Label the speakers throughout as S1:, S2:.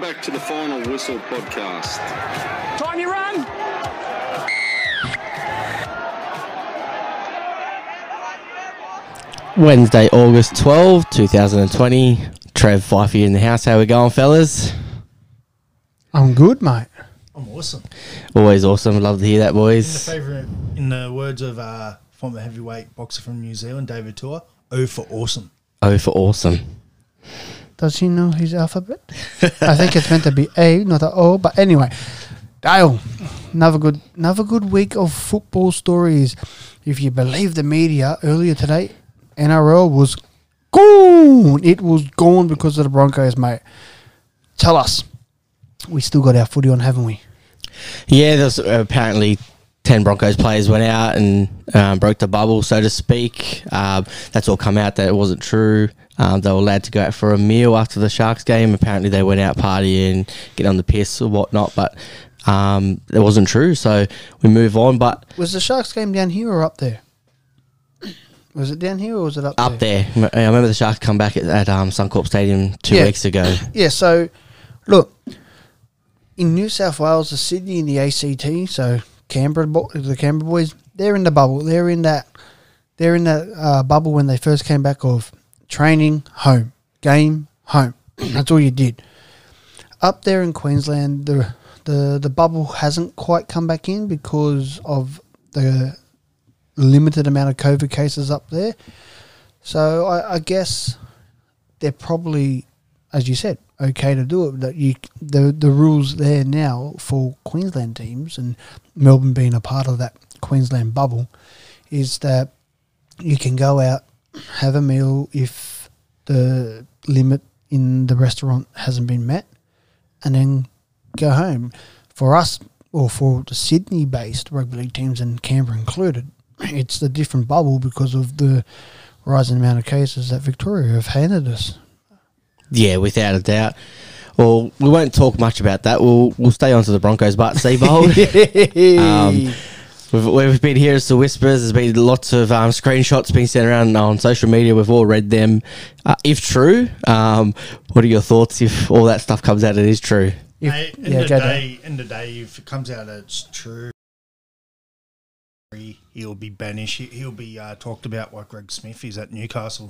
S1: back to the Final Whistle podcast.
S2: Time you run!
S3: Wednesday, August 12, 2020. Trev Fifey in the house. How we going, fellas?
S4: I'm good, mate.
S5: I'm awesome.
S3: Always awesome. Love to hear that, boys.
S5: In the words of former heavyweight boxer from New Zealand, David Tua, O for awesome.
S3: O for awesome.
S4: Does he know his alphabet? I think it's meant to be A, not a O. But anyway, Dale, another good week of football stories. If you believe the media, earlier today, NRL was gone. It was gone because of the Broncos, mate. Tell us. We still got our footy on, haven't we?
S3: Yeah, there's apparently 10 Broncos players went out and broke the bubble, so to speak. That's all come out that it wasn't true. They were allowed to go out for a meal after the Sharks game. Apparently they went out partying, getting on the piss or whatnot, but it wasn't true, so we move on. But
S4: was the Sharks game down here or up there? Was it down here or was it up there?
S3: Up there. I remember the Sharks come back at Suncorp Stadium 2 weeks ago.
S4: Yeah, so, look, in New South Wales, the Sydney and the ACT, so the Canberra boys, they're in the bubble. They're in that bubble when they first came back of training, home, game, home. That's all you did. Up there in Queensland, the bubble hasn't quite come back in because of the limited amount of COVID cases up there. So I guess they're probably, as you said, okay to do it. That the rules there now for Queensland teams, and Melbourne being a part of that Queensland bubble, is that you can go out, have a meal if the limit in the restaurant hasn't been met, and then go home. For us, or for the Sydney-based rugby league teams, and Canberra included, it's the different bubble because of the rising amount of cases that Victoria have handed us.
S3: Yeah, without a doubt. Well, we won't talk much about that. We'll stay on to the Broncos, but Seabold. We've been hearing some whispers. There's been lots of screenshots being sent around on social media. We've all read them. If true, what are your thoughts if all that stuff comes out and is true?
S5: In the day, if it comes out it's true, he'll be banished. He'll be talked about like Greg Smith. He's at Newcastle,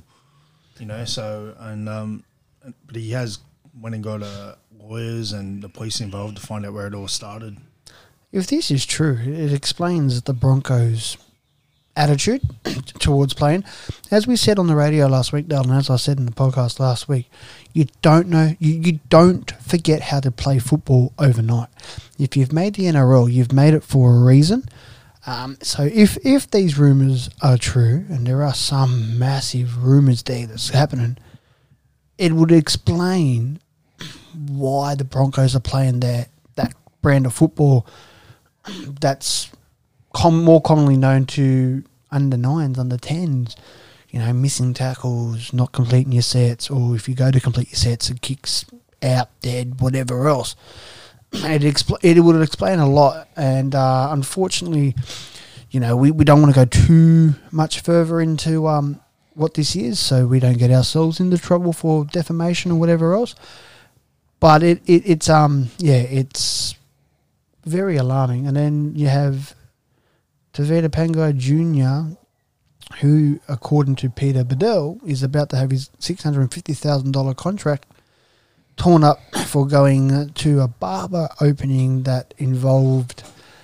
S5: but he has went and got lawyers and the police involved to find out where it all started.
S4: If this is true, it explains the Broncos' attitude towards playing. As we said on the radio last week, Dale, and as I said in the podcast last week, you don't know, you don't forget how to play football overnight. If you've made the NRL, you've made it for a reason. So if these rumours are true, and there are some massive rumours there that's happening, it would explain why the Broncos are playing that brand of football that's more commonly known to under 9s, under 10s, missing tackles, not completing your sets, or if you go to complete your sets, it kicks out, dead, whatever else. It would explain a lot, and unfortunately, we don't want to go too much further into what this is, so we don't get ourselves into trouble for defamation or whatever else. But it's very alarming. And then you have Tavita Pangai Jr., who, according to Peter Bedell, is about to have his $650,000 contract torn up for going to a barber opening that involved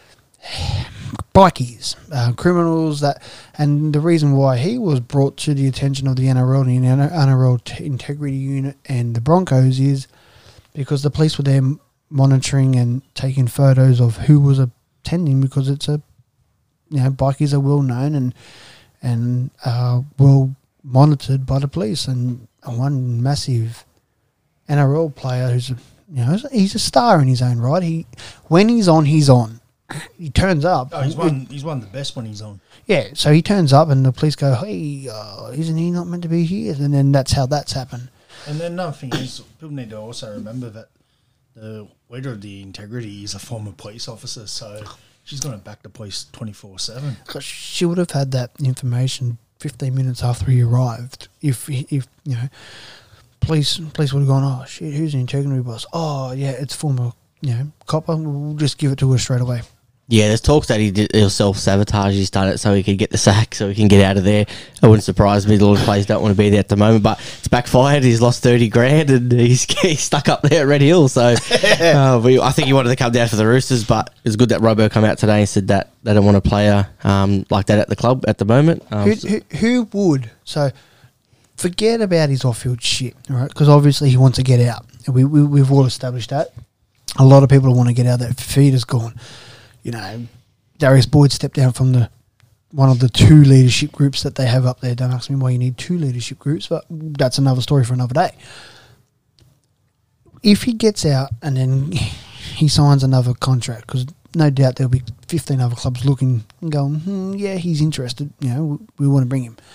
S4: bikies, criminals. And the reason why he was brought to the attention of the NRL and the NRL Integrity Unit and the Broncos is because the police were there monitoring and taking photos of who was attending, because it's bikies are well known and well monitored by the police. And one massive NRL player who's he's a star in his own right. When he's on, he's on. He turns up.
S5: Oh, he's one of the best when he's on.
S4: Yeah, so he turns up and the police go, "Hey, isn't he not meant to be here?" And then that's how that's happened.
S5: And then another thing is, people need to also remember that the leader of the Integrity is a former police officer, so she's going to back the police 24/7.
S4: Because she would have had that information 15 minutes after he arrived. If police would have gone, oh shit, who's the integrity boss? Oh yeah, it's former copper. We'll just give it to her straight away.
S3: Yeah, there's talks that he'll self-sabotage. He's done it so he could get the sack, so he can get out of there. It wouldn't surprise me. The Lord players don't want to be there at the moment, but it's backfired. He's lost 30 grand and he's stuck up there at Red Hill. So I think he wanted to come down for the Roosters, but it's good that Robbo come out today and said that they don't want a player like that at the club at the moment.
S4: Who would? So forget about his off-field shit, right? Because obviously he wants to get out. We've all established that. A lot of people want to get out. That feed is gone. Darius Boyd stepped down from one of the 2 leadership groups that they have up there. Don't ask me why you need 2 leadership groups, but that's another story for another day. If he gets out and then he signs another contract, because no doubt there'll be 15 other clubs looking and going, yeah, he's interested. We want to bring him.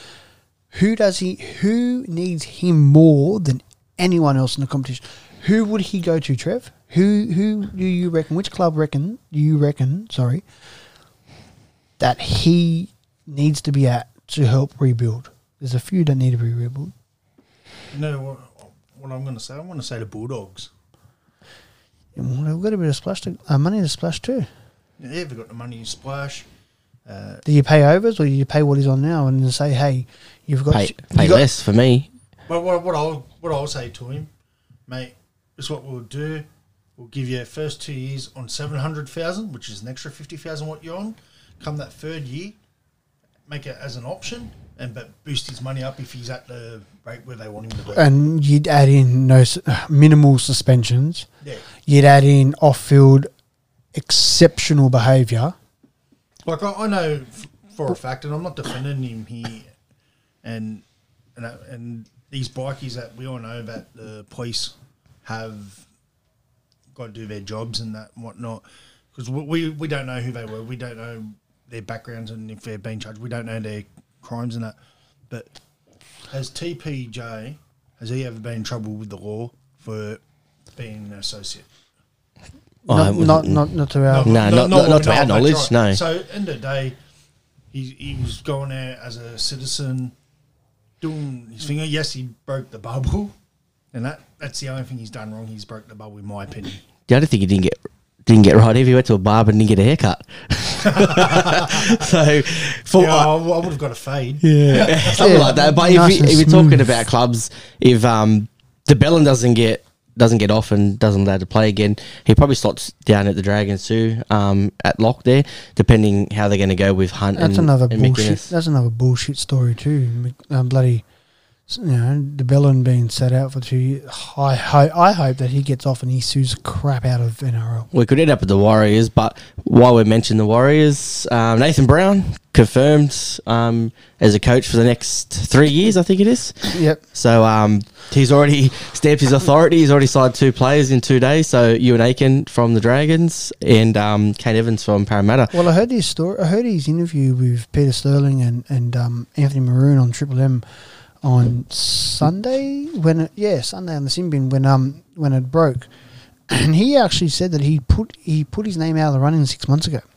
S4: Who needs him more than anyone else in the competition? Who would he go to, Trev? Who do you reckon? Which club do you reckon? That he needs to be at to help rebuild. There's a few that need to be rebuilt.
S5: What I'm going to say? I'm going to say the Bulldogs.
S4: Yeah, well, they've got a bit of money to splash too.
S5: Yeah, they've got the money to splash.
S4: Do you pay overs or do you pay what he's on now and then say, hey, you've got
S3: pay less for me?
S5: But what I'll say to him, mate, is what we'll do. We'll give you first 2 years on 700,000, which is an extra 50,000 what you're on. Come that third year, make it as an option, but boost his money up if he's at the rate where they want him to be.
S4: And you'd add in minimal suspensions.
S5: Yeah.
S4: You'd add in off-field exceptional behaviour.
S5: Like I know for a fact, and I'm not defending him here, and these bikies that we all know that the police have got to do their jobs and that and whatnot, because we don't know who they were, we don't know their backgrounds and if they're being charged, we don't know their crimes and that. But has TPJ, has he ever been in trouble with the law for being an associate?
S4: Not to our
S3: not to our knowledge.
S5: Right.
S3: No.
S5: So end of the day, he was going there as a citizen, doing his finger. Yes, he broke the bubble, and that's the only thing he's done wrong. He's broke the bubble, in my opinion.
S3: The other thing he didn't get right, if he went to a barber and didn't get a haircut. So
S5: I would have got a fade.
S3: Yeah, something like that. But if we're talking about clubs, if de Belin doesn't get off and doesn't allow to play again, he probably slots down at the Dragons too, at lock there, depending how they're going to go with Hunt.
S4: That's
S3: and
S4: another
S3: and
S4: bullshit.
S3: McInnes.
S4: That's another bullshit story too. Bloody, de Belin being set out for 2 years. I hope that he gets off and he sues the crap out of NRL.
S3: We could end up with the Warriors, but while we mentioned the Warriors, Nathan Brown confirmed as a coach for the next 3 years, I think it is.
S4: Yep.
S3: So he's already stamped his authority. He's already signed 2 players in 2 days. So Ewan Aiken from the Dragons and Kane Evans from Parramatta.
S4: Well, I heard his story. I heard his interview with Peter Sterling and Anthony Maroon on Triple M on Sunday Sunday on the sin bin when it broke, and he actually said that he put his name out of the running 6 months ago,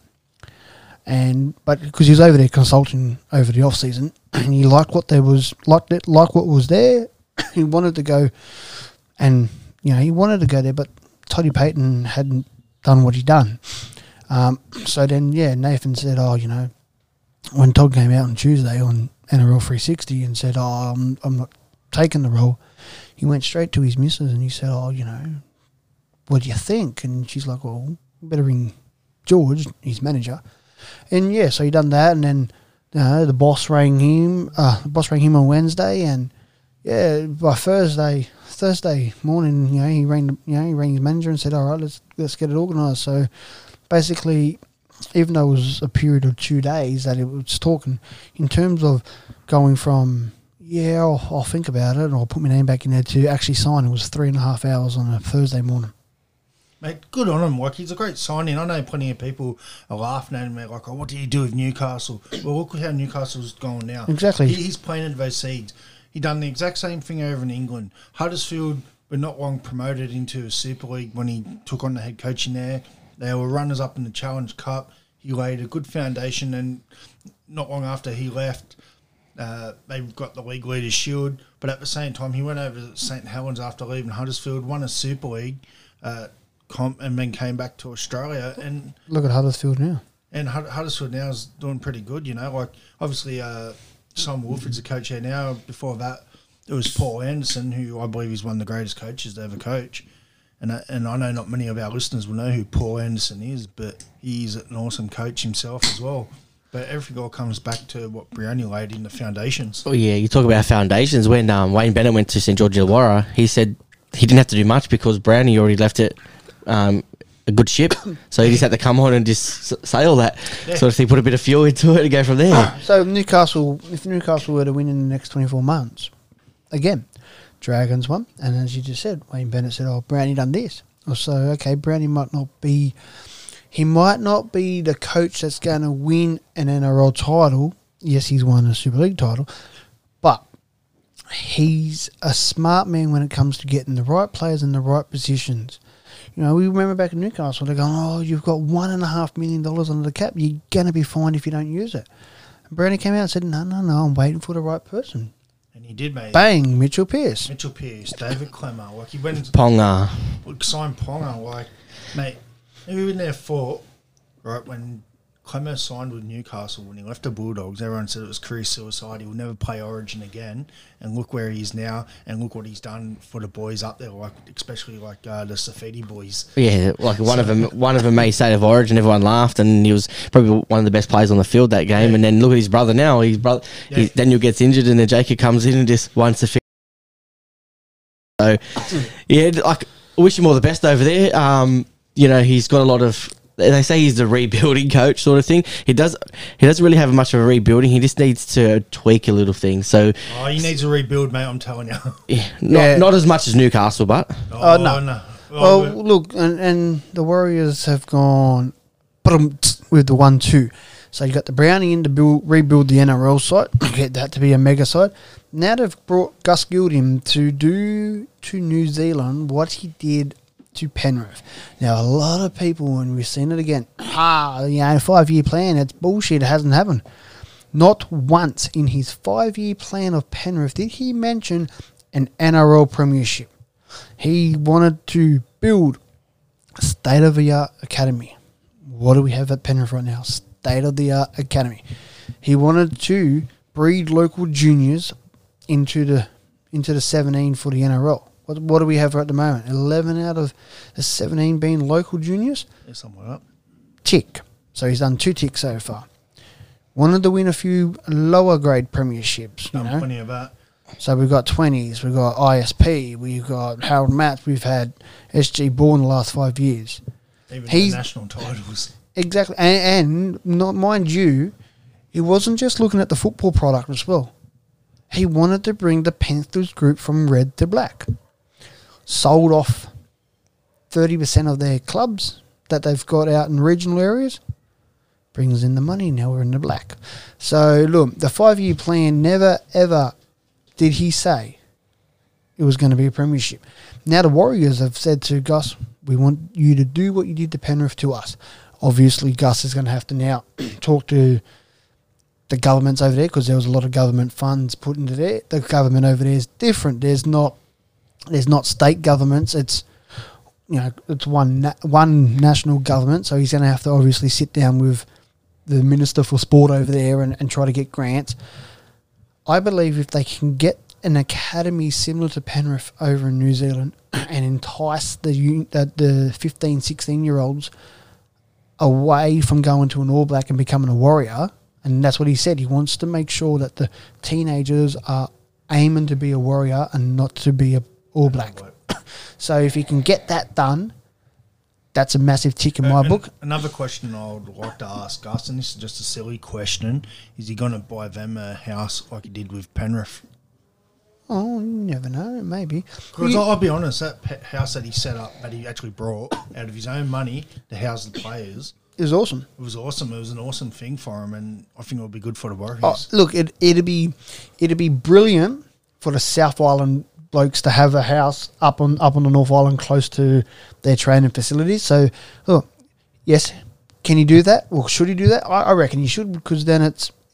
S4: but because he was over there consulting over the off season, and he liked what what was there, he wanted to go, and he wanted to go there, but Toddy Payton hadn't done what he'd done, so then Nathan said, when Todd came out on Tuesday on NRL 360 and said, I'm not taking the role, he went straight to his missus and he said, what do you think? And she's like, well, better ring George, his manager. And so he done that, and then the boss rang him on Wednesday, and by Thursday morning, he rang his manager and said, all right, let's get it organised. So basically, even though it was a period of 2 days that it was talking, in terms of going from, I'll think about it and I'll put my name back in there to actually sign, it was 3.5 hours on a Thursday morning.
S5: Mate, good on him. Like, he's a great signing. I know plenty of people are laughing at him. They're like, what do you do with Newcastle? Well, look how Newcastle's going now.
S4: Exactly.
S5: He's planted those seeds. He done the exact same thing over in England. Huddersfield were not long promoted into a Super League when he took on the head coaching there. They were runners up in the Challenge Cup. He laid a good foundation, and not long after he left, They've got the league leaders shield, but at the same time, he went over to St Helens after leaving Huddersfield, won a Super League comp, and then came back to Australia. And
S4: Look at Huddersfield now.
S5: And Huddersfield now is doing pretty good, you know. Like, obviously, Simon Wolford's the coach here now. Before that, it was Paul Anderson, who I believe is one of the greatest coaches to ever coach. And I know not many of our listeners will know who Paul Anderson is, but he's an awesome coach himself as well. But everything all comes back to what Brioni laid in the foundations.
S3: Oh, yeah, you talk about foundations. When Wayne Bennett went to St George Illawarra, he said he didn't have to do much because Brownie already left it a good ship. So he just had to come on and just sail that.
S5: Yeah.
S3: Sort of thing, put a bit of fuel into it and go from there.
S4: So if Newcastle were to win in the next 24 months, again, Dragons won, and as you just said, Wayne Bennett said, "Oh, Brownie done this." So okay, Brownie might not be the coach that's going to win an NRL title. Yes, he's won a Super League title, but he's a smart man when it comes to getting the right players in the right positions. You know, we remember back in Newcastle, they're going, "Oh, you've got $1.5 million under the cap. You're going to be fined if you don't use it." And Brownie came out and said, No, I'm waiting for the right person.
S5: And he did, mate.
S4: Bang, Mitchell Pearce,
S5: David Clemmer. Like, he went and
S3: Ponga.
S5: signed Ponga. Like, mate, he was in there for, right, when Clemmer signed with Newcastle, when he left the Bulldogs, everyone said it was career suicide. He will never play Origin again. And look where he is now, and look what he's done for the boys up there, like especially like the Safidi boys.
S3: Yeah, like one of them made State of Origin. Everyone laughed, and he was probably one of the best players on the field that game.
S5: Yeah.
S3: And then look at his brother now. Daniel gets injured, and then Jacob comes in and just wants to fix. So, yeah, like I wish him all the best over there. You know, he's got a lot of. They say he's the rebuilding coach sort of thing. He doesn't really have much of a rebuilding. He just needs to tweak a little thing. So
S5: he needs a rebuild, mate. I'm telling you.
S3: Yeah, not as much as Newcastle, but
S4: no. Well, look, and the Warriors have gone with the 1-2. So you got the Brownie in to rebuild the NRL side, get that to be a mega side. Now they've brought Gus Gilden to do to New Zealand what he did to Penrith. Now, a lot of people, when we've seen it again, 5-year plan, it's bullshit, it hasn't happened. Not once in his 5-year plan of Penrith did he mention an NRL premiership. He wanted to build a state-of-the-art academy. What do we have at Penrith right now? State-of-the-art academy. He wanted to breed local juniors into the 17 for the NRL. What do we have at the moment? 11 out of the 17 being local juniors?
S5: There's somewhere up.
S4: Tick. So he's done 2 ticks so far. Wanted to win a few lower grade premierships.
S5: Done plenty of that.
S4: So we've got 20s, we've got ISP, we've got Harold Matts, we've had SG Ball in the last 5 years.
S5: Even the national titles.
S4: Exactly. And not, mind you, he wasn't just looking at the football product as well. He wanted to bring the Panthers group from red to black. Sold off 30% of their clubs that they've got out in regional areas. Brings in the money. Now we're in the black. So, look, the 5-year plan never, ever did he say it was going to be a premiership. Now the Warriors have said to Gus, we want you to do what you did to Penrith to us. Obviously, Gus is going to have to now talk to the governments over there because there was a lot of government funds put into there. The government over there is different. There's not state governments. It's it's one national government. So he's going to have to obviously sit down with the Minister for Sport over there and try to get grants. I believe if they can get an academy similar to Penrith over in New Zealand and entice the 15, 16-year-olds away from going to an All Black and becoming a Warrior, and that's what he said. He wants to make sure that the teenagers are aiming to be a Warrior and not to be a All Black. So if he can get that done, that's a massive tick in my book.
S5: Another question I would like to ask Gus, and this is just a silly question, is he going to buy them a house like he did with Penrith?
S4: Oh, you never know, maybe.
S5: Because I'll be honest, that house that he set up, that he actually brought out of his own money to house the players,
S4: it was awesome.
S5: It was awesome. It was an awesome thing for him, and I think it would be good for the Warriors.
S4: Oh, look, it'd be brilliant for the South Island blokes to have a house up on the North Island close to their training facilities. So, yes, can he do that? Well, should he do that? I reckon he should, because then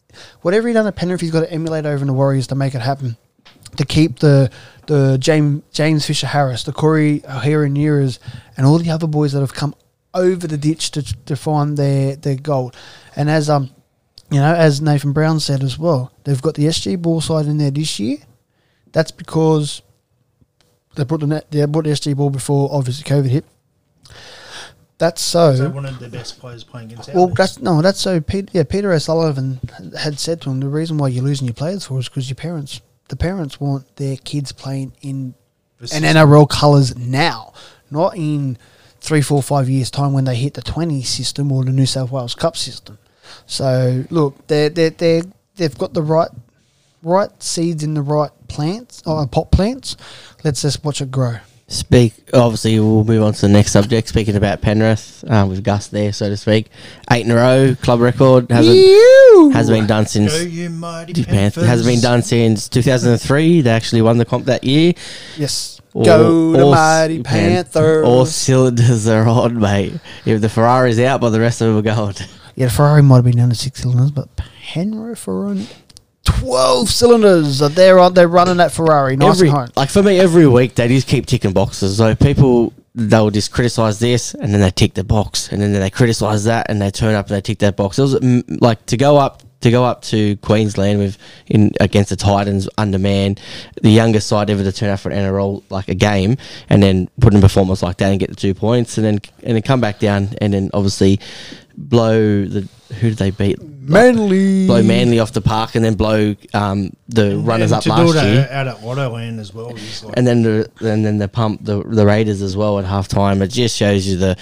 S4: whatever he done at Penrith, he's got to emulate over in the Warriors to make it happen. To keep the James Fisher Harris, the Corey O'Hara-Neras, and all the other boys that have come over the ditch to find their gold. And as as Nathan Brown said as well, they've got the SG Ball side in there this year. That's because they brought the SG Ball before obviously COVID hit. That's so.
S5: So one of the best players playing against.
S4: Well, that's so. Peter O'Sullivan had said to him, the reason why you're losing your players for is because the parents want their kids playing in NRL colours now, not in 3, 4, 5 years' time when they hit the 20 system or the New South Wales Cup system. So look, they've got the right seeds in the right plants or pot plants. Let's just watch it grow.
S3: Obviously, we'll move on to the next subject. Speaking about Penrith, with Gus there, so to speak, 8 in a row club record hasn't been done since.
S5: Go you mighty Panthers.
S3: Hasn't been done since 2003. They actually won the comp that year.
S4: Yes. Go the mighty Panthers.
S3: All cylinders are on, mate. If the Ferrari's out, but the rest of them are gold.
S4: Yeah, the Ferrari might have been down to 6 cylinders, but Penrith are on 12 cylinders. They're running that Ferrari nice and home.
S3: Like for me, every week they just keep ticking boxes. So people, they'll just criticise this and then they tick the box, and then they criticise that and they turn up and they tick that box. It was like to go up to Queensland against the Titans undermanned, the youngest side ever to turn up for an NRL like a game, and then put in a performance like that and get the 2 points, and then come back down and then obviously blow who did they beat?
S4: Manly.
S3: Blow Manly off the park, and then blow the runners up last year.
S5: Out at Wattoland as well.
S3: And then they pump the Raiders as well at halftime. It just shows you the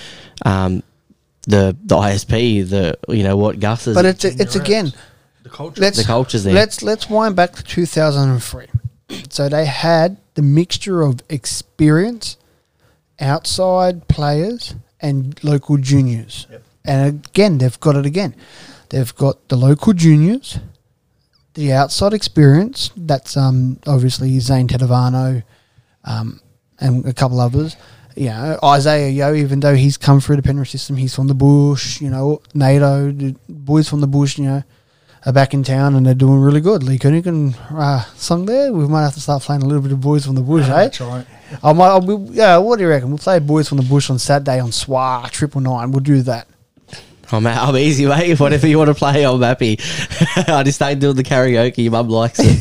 S3: ISP, what Gus is.
S4: But it's again
S5: the culture.
S3: The culture's there.
S4: Let's wind back to 2003. So they had the mixture of experience, outside players, and local juniors.
S5: Yep.
S4: And again, they've got it again. They've got the local juniors, the outside experience. That's obviously Zane Tedovano, and a couple others. Isaiah Yo, even though he's come through the Penrith system, he's from the bush. NATO, the boys from the bush, are back in town and they're doing really good. Lee Kunigan sung there. We might have to start playing a little bit of Boys from the Bush, eh?
S5: That's right.
S4: What do you reckon? We'll play Boys from the Bush on Saturday on SWA 999. We'll do that.
S3: I'm easy, mate. Whatever you want to play, I'm happy. I just started doing the karaoke. Your mum likes it.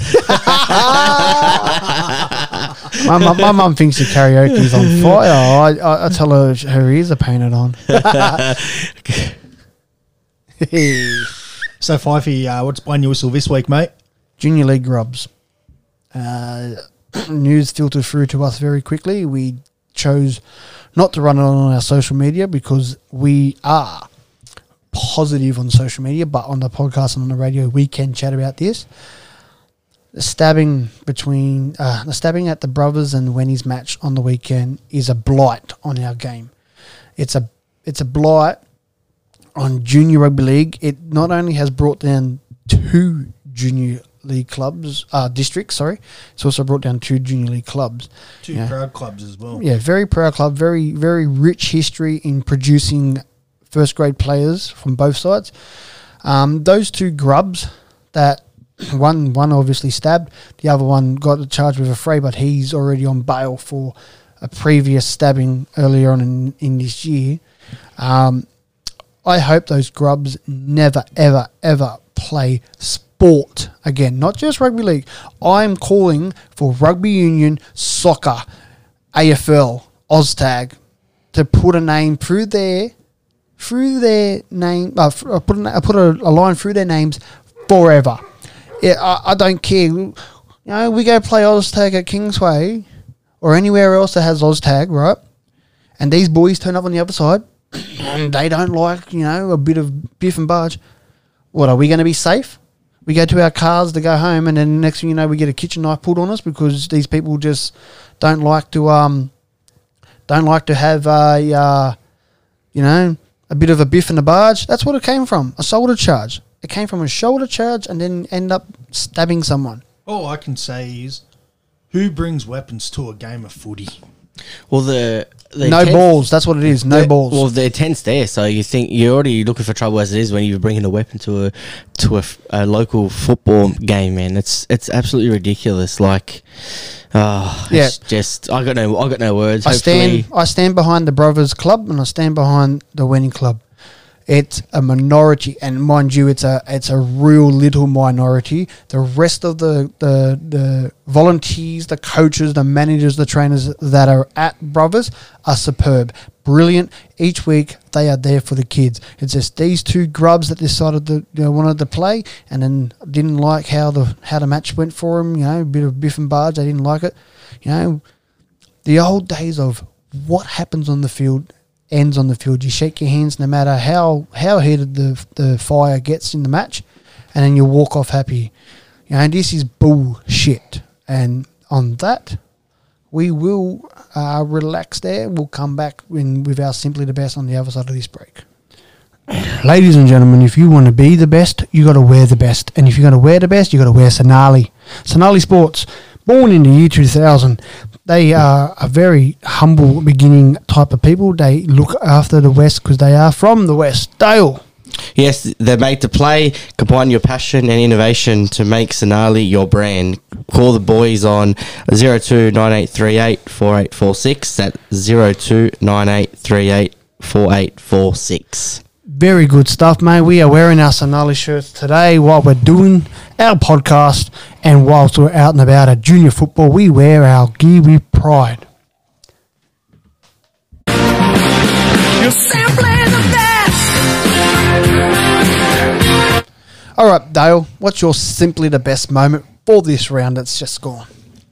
S4: My mum thinks the karaoke's on fire. I tell her ears are painted on.
S5: So, Fifey, what's behind your whistle this week, mate?
S4: Junior League Grubs. News filtered through to us very quickly. We chose not to run it on our social media because we are positive on social media, but on the podcast and on the radio we can chat about this. The stabbing at the Brothers and Wenny's match on the weekend is a blight on our game. It's a blight on junior rugby league. It not only has brought down 2 junior league clubs, districts, sorry. It's also brought down 2 junior league clubs.
S5: 2 proud clubs as well.
S4: Yeah, very proud club, very, very rich history in producing first grade players from both sides. Those 2 grubs that one obviously stabbed, the other one got charged with a fray, but he's already on bail for a previous stabbing earlier on in this year. I hope those grubs never, ever, ever play sport again, not just rugby league. I'm calling for rugby union, soccer, AFL, OzTag to put a name through their name. Put a line through their names forever. Yeah, I don't care. We go play OzTag at Kingsway or anywhere else that has OzTag, right? And these boys turn up on the other side and they don't like, a bit of biff and barge. What, are we going to be safe? We go to our cars to go home, and then next thing you know, we get a kitchen knife pulled on us because these people just don't like to have a bit of a biff and a barge. That's what it came from, a shoulder charge. It came from a shoulder charge and then end up stabbing someone.
S5: All I can say is, who brings weapons to a game of footy?
S3: Well, the
S4: No
S3: intent-
S4: balls. That's what it is. No balls.
S3: Well, the intent's there, so you think you're already looking for trouble as it is when you're bringing a weapon to a local football game, man. It's absolutely ridiculous. Like, it's just I got no words.
S4: I stand behind the Brothers Club and I stand behind the Winning Club. It's a minority, and mind you, it's a real little minority. The rest of the volunteers, the coaches, the managers, the trainers that are at Brothers are superb, brilliant. Each week they are there for the kids. It's just these two grubs that decided wanted to play, and then didn't like how the match went for them. A bit of biff and barge. They didn't like it. The old days of what happens on the field ends on the field. You shake your hands no matter how heated the fire gets in the match, and then you walk off happy. This is bullshit. And on that, we will relax there. We'll come back with our Simply the Best on the other side of this break. Ladies and gentlemen, if you want to be the best, you got to wear the best. And if you're going to wear the best, you got to wear Sonali. Sonali Sports, born in the year 2000. They are a very humble beginning type of people. They look after the West because they are from the West. Dale.
S3: Yes, they're made to play. Combine your passion and innovation to make Sonali your brand. Call the boys on 029838 4846. That's 029838 4846.
S4: Very good stuff, mate. We are wearing our Sonali shirts today while we're doing our podcast, and whilst we're out and about at junior football, we wear our gear with pride. You're simply the best. All right, Dale, what's your simply the best moment for this round that's just gone?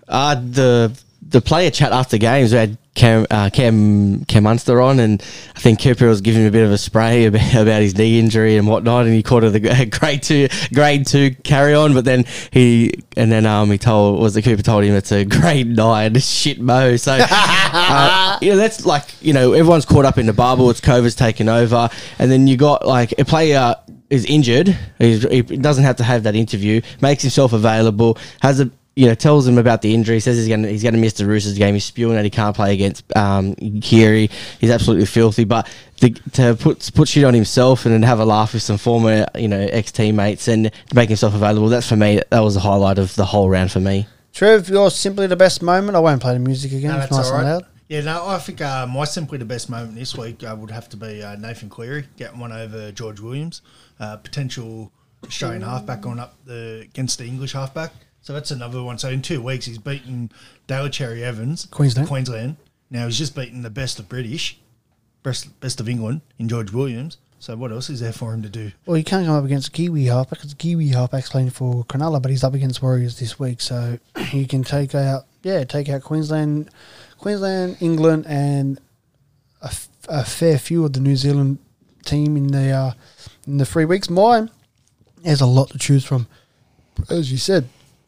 S3: The player chat after games, we had Cam Munster on, and I think Cooper was giving him a bit of a spray about his knee injury and whatnot, and he called it a grade two carry on, but then Cooper told him it's a grade 9 shit mo. So that's everyone's caught up in the bubble. It's COVID's taken over, and then you got like a player is injured. He doesn't have to have that interview. Makes himself available. Tells him about the injury. Says he's gonna miss the Roosters game. He's spewing that he can't play against Keary. He's absolutely filthy. But to put shit on himself and then have a laugh with some former ex teammates and to make himself available. That's for me. That was the highlight of the whole round for me.
S4: Trev, you're simply the best moment. I won't play the music again.
S5: No,
S4: it's
S5: that's
S4: nice
S5: all right.
S4: and loud.
S5: Yeah, no, I think my simply the best moment this week would have to be Nathan Cleary getting one over George Williams, potential Australian halfback going up against the English halfback. So that's another one. So in 2 weeks, he's beaten Dale Cherry Evans, Queensland. Now he's just beaten the best of British, best of England in George Williams. So what else is there for him to do?
S4: Well, he can't come up against a Kiwi halfback because the Kiwi halfback's playing for Cronulla, but he's up against Warriors this week. So he can take out Queensland, England, and a fair few of the New Zealand team in the 3 weeks. Mine, there's a lot to choose from, as you said.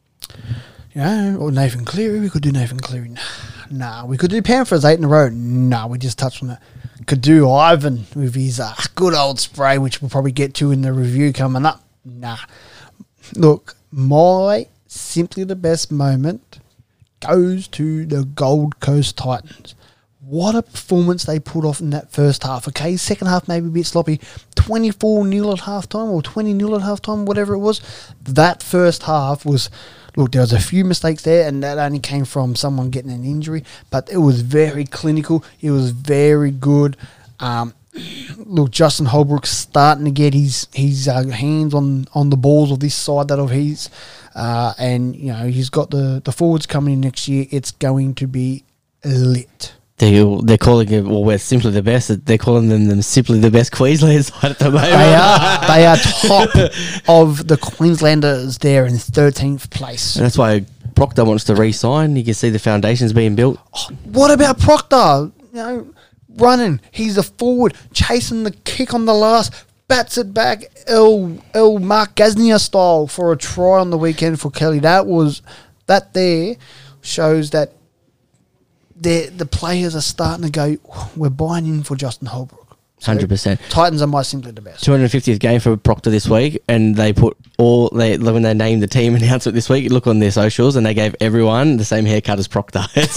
S4: Or Nathan Cleary. We could do Nathan Cleary. Nah. We could do Panthers 8 in a row. Nah, we just touched on that. Could do Ivan with his good old spray, which we'll probably get to in the review coming up. Nah. Look, my simply the best moment goes to the Gold Coast Titans. What a performance they put off in that first half. Okay, second half maybe a bit sloppy. 24-0 at halftime or 20-0 at halftime, whatever it was. That first half was... Look, there was a few mistakes there, and that only came from someone getting an injury. But it was very clinical. It was very good. Look, Justin Holbrook's starting to get his hands on the balls of this side that of his. And, he's got the forwards coming in next year. It's going to be lit.
S3: They're calling it, we're simply the best. They're calling them simply the best Queensland side at the moment.
S4: They are top of the Queenslanders there in 13th place.
S3: And that's why Proctor wants to re-sign. You can see the foundations being built.
S4: Oh, what about Proctor? Running. He's a forward, chasing the kick on the last, bats it back, Mark Gaznia style for a try on the weekend for Kelly. That there shows that the players are starting to go, we're buying in for Justin Holbrook. So
S3: 100%.
S4: Titans are simply the best.
S3: 250th game for Proctor this week, and they put when they named the team announcement this week, look on their socials, and they gave everyone the same haircut as Proctor. It's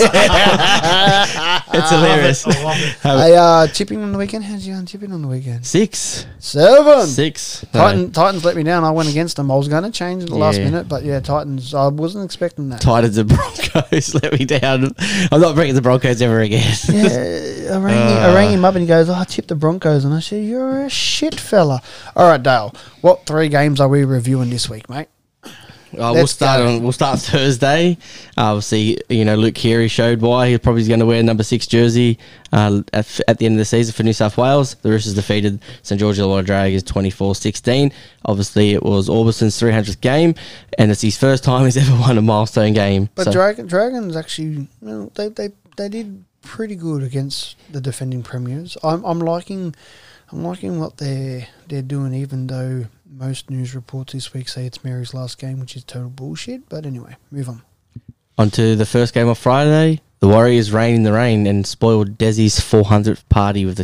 S3: hilarious.
S5: I love it.
S4: Hey, tipping on the weekend. How'd you on tipping on the weekend?
S3: 6.
S4: 6.
S3: No.
S4: Titans let me down. I went against them. I was going to change at the last
S3: Yeah.
S4: minute, but yeah, Titans. I wasn't expecting that.
S3: Titans and Broncos let me down. I'm not bringing the Broncos ever again.
S4: Yeah, I rang him up and he goes, I tipped the Broncos. And I said, you're a shit fella. All right, Dale, what 3 games are we reviewing this week, mate?
S3: We'll
S4: Let's
S3: start
S4: go.
S3: We'll start Thursday. Obviously, Luke Keary showed why he probably is going to wear number 6 jersey at the end of the season for New South Wales. The Roosters defeated St George Illawarra Dragons 24-16. Obviously, it was Orbison's 300th game, and it's his first time he's ever won a milestone game.
S4: But
S3: So-
S4: Dragons actually, they did pretty good against the defending premiers. I'm liking what they're doing, even though most news reports this week say it's Mary's last game, which is total bullshit. But anyway, move on.
S3: On to the first game of Friday. The Warriors reigned in the rain and spoiled Desi's 400th party with a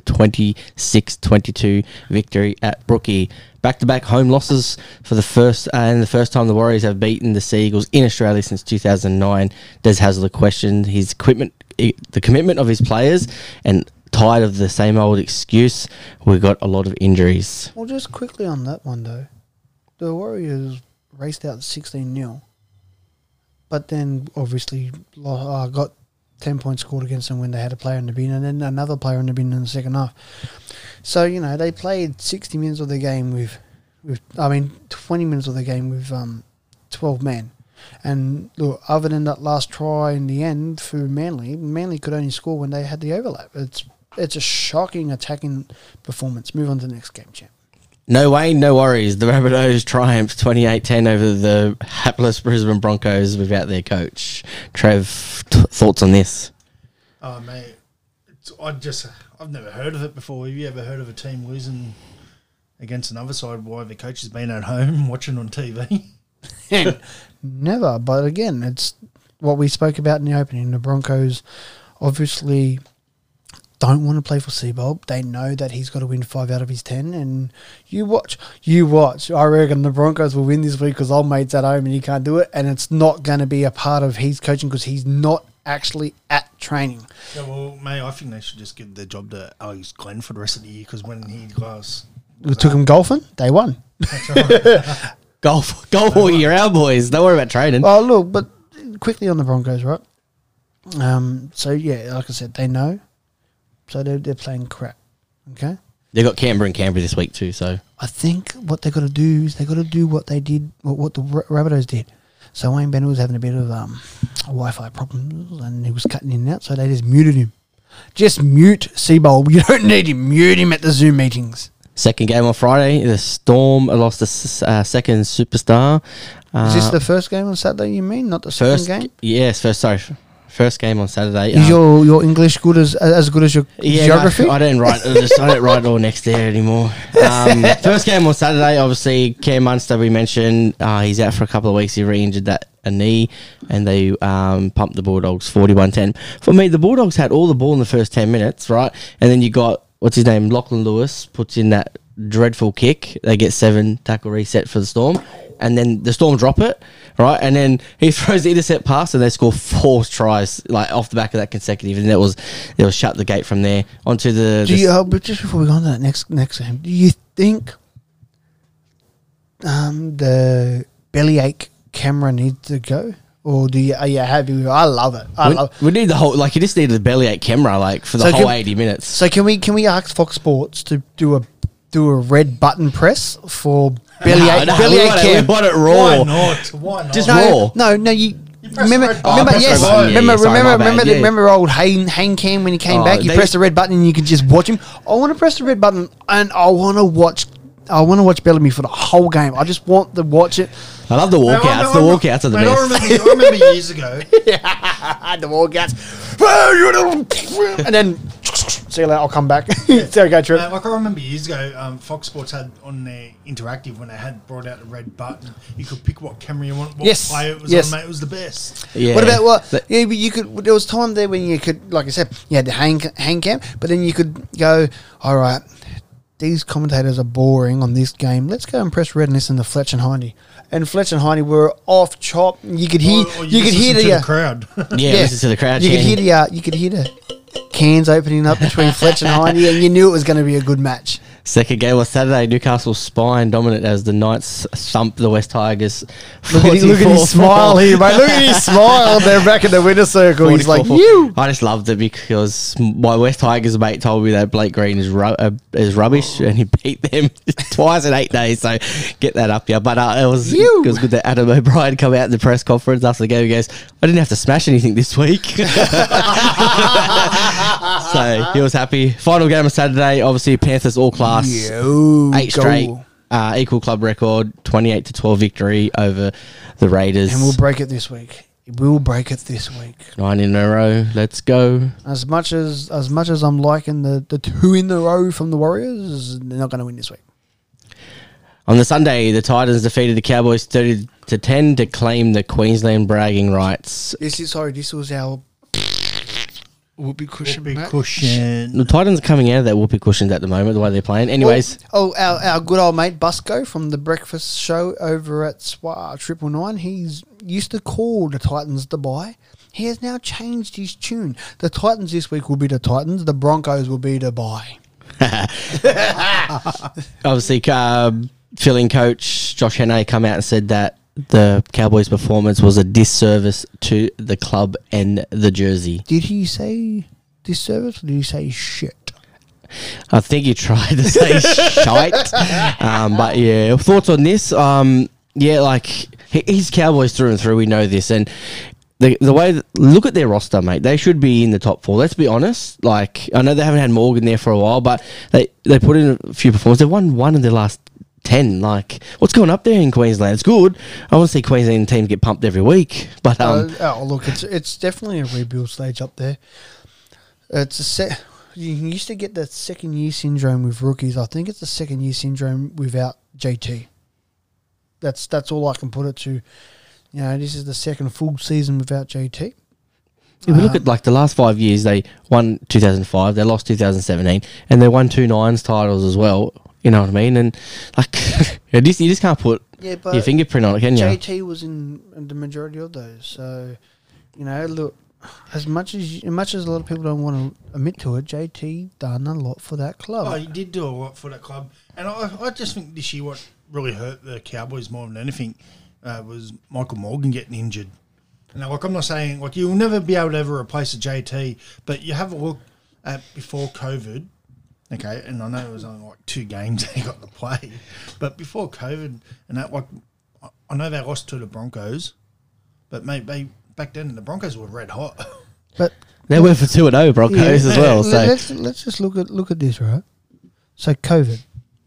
S3: 26-22 victory at Brookie. Back-to-back home losses for the first time the Warriors have beaten the Sea Eagles in Australia since 2009. Des Hasler questioned the commitment of his players, and tired of the same old excuse. We got a lot of injuries.
S4: Well, just quickly on that one though, the Warriors raced out 16-0, but then obviously got 10 points scored against them when they had a player in the bin, and then another player in the bin in the second half. So they played 60 minutes of the game with 20 minutes of the game with 12 men. And look, other than that last try in the end for Manly could only score when they had the overlap. It's a shocking attacking performance. Move on to the next game, champ.
S3: No Wayne, no worries. The Rabbitohs triumphed 28-10 over the hapless Brisbane Broncos without their coach. Trev, thoughts on this?
S5: Oh, mate. I've never heard of it before. Have you ever heard of a team losing against another side while the coach has been at home watching on TV?
S4: Never, but again, it's what we spoke about in the opening. The Broncos obviously don't want to play for Seabold. They know that he's got to win 5 out of his 10, and you watch. I reckon the Broncos will win this week because old mate's at home and he can't do it, and it's not going to be a part of his coaching because he's not actually at training.
S5: Yeah, well, mate, I think they should just give the job to Alex Glenn for the rest of the year because when he last
S4: We took him golfing. They won.
S5: that's right.
S3: Golf all year round, boys. Don't worry about training.
S4: Oh, look, but quickly on the Broncos, right? So, yeah, like I said, they know. So they're playing crap, okay?
S3: They got Canberra and Canberra this week too, so
S4: I think what they got to do is they got to do what they did, what the Rabbitohs did. So Wayne Bennett was having a bit of Wi-Fi problems and he was cutting in and out, so they just muted him. Just mute Seabold. You don't need him. Mute him at the Zoom meetings.
S3: second game on Friday, the Storm lost the second superstar.
S4: Is this the first game on Saturday, you mean? Not the second game?
S3: Yes, first game on Saturday.
S4: Is your English good as good as your geography?
S3: No, I don't write it all next there anymore. First game on Saturday, obviously Cam Munster, we mentioned he's out for a couple of weeks. He re-injured a knee, and they pumped the Bulldogs 41-10. For me, the Bulldogs had all the ball in the first 10 minutes, right? And then you got what's his name, Lachlan Lewis puts in that dreadful kick. They get 7 tackle reset for the Storm, and then the Storm drop it, right? And then he throws the intercept pass, and they score 4 tries like off the back of that consecutive, and it was shut the gate from there onto the.
S4: But just before we go on to that next game, do you think the bellyache camera needs to go? Or are you happy with it? I love it.
S3: We need the whole, you just needed the bellyache camera, for the whole 80 minutes.
S4: So can we ask Fox Sports to do a red button press for bellyache cam?
S3: We want it raw.
S5: Why not? Why not?
S3: Just
S4: No,
S3: raw.
S4: no, you
S5: press the
S4: remember?
S5: red button.
S4: Remember,
S3: press
S4: yes.
S3: the red button.
S4: Remember,
S3: Sorry, my bad.
S4: remember old Hang Cam when he came back. You press the red button and you could just watch him. I want to press the red button and I want to watch Bellamy for the whole game. I just want to watch it.
S3: I love the walkouts. The walkouts are the
S5: mate,
S3: best.
S5: I remember years ago.
S4: The walkouts. And then, see you later, I'll come back. There you go, Trip.
S5: I remember years ago, Fox Sports had on their interactive when they had brought out the red button. You could pick what camera you want, what
S4: Yes,
S5: player it was
S4: yes.
S5: on, mate. It was the best.
S3: Yeah.
S4: What about yeah, but you could. There was time there when you could, like I said, you had the hang cam, but then you could go, all right, these commentators are boring on this game. Let's go and press red and listen to Fletch and Hindy. And Fletch and Hindy were off chop. You could hear,
S5: Or
S4: you could hear
S5: listen to
S4: the
S5: the crowd.
S3: Yeah, listen to the crowd.
S4: You could
S3: chanting.
S4: hear the, you could hear the cans opening up between Fletch and Hindy, and you knew it was going to be a good match.
S3: Second game was Saturday. Newcastle spine dominant as the Knights thumped the West Tigers.
S4: Look at his smile here, mate. Look at his smile. They're back in the winner circle. He's like,
S3: 44.
S4: you.
S3: I just loved it because my West Tigers mate told me that Blake Green is rubbish, and he beat them twice in 8 days. So get that up, yeah. But it was good that Adam O'Brien come out in the press conference after the game. He goes, "I didn't have to smash anything this week," so he was happy. Final game of Saturday, obviously Panthers all class, 8 straight. Equal club record, 28-12 victory over the Raiders.
S4: And we'll break it this week. We'll break it this week.
S3: 9 in a row. Let's go.
S4: As much as I'm liking the 2 in a row from the Warriors, they're not going to win this week.
S3: On the Sunday, the Titans defeated the Cowboys 30-10 to claim the Queensland bragging rights.
S4: This was our whoopee cushion.
S5: Big
S4: match.
S5: cushion.
S3: The Titans are coming out of that whoopee cushions at the moment, the way they're playing. Anyways,
S4: our good old mate Busco from the breakfast show over at SWA 999, he's used to call the Titans the bye. He has now changed his tune. The Titans this week will be the Titans. The Broncos will be the bye.
S3: obviously, filling coach Josh Hannay come out and said that the Cowboys' performance was a disservice to the club and the jersey.
S4: Did he say disservice or did he say shit?
S3: I think he tried to say shite. But yeah, thoughts on this? Yeah, like he's Cowboys through and through. We know this, and the way look at their roster, mate. They should be in the top 4. Let's be honest. Like I know they haven't had Morgan there for a while, but they put in a few performances. They won one of their last 10. Like what's going up there in Queensland? It's good. I want to see Queensland teams get pumped every week. But
S4: look, it's definitely a rebuild stage up there. It's you used to get that second year syndrome with rookies. I think it's the second year syndrome without JT. That's all I can put it to. You know, this is the second full season without JT.
S3: If we look at like the last 5 years, they won 2005, they lost 2017, and they won 2 Nines titles as well. You know what I mean? And like, you just can't put your fingerprint on it, can you?
S4: JT was in the majority of those. So, you know, look, as much as a lot of people don't want to admit to it, JT done a lot for that club.
S5: Oh, he did do a lot for that club. And I just think this year what really hurt the Cowboys more than anything was Michael Morgan getting injured. Now, like I'm not saying, like you'll never be able to ever replace a JT, but you have a look at before COVID. Okay, and I know it was only like 2 games they got to play, but before COVID and that, like I know they lost to the Broncos, but maybe back then the Broncos were red hot.
S4: But
S3: They went for 2-0 Broncos as well. So
S4: let's just look at this, right? So COVID.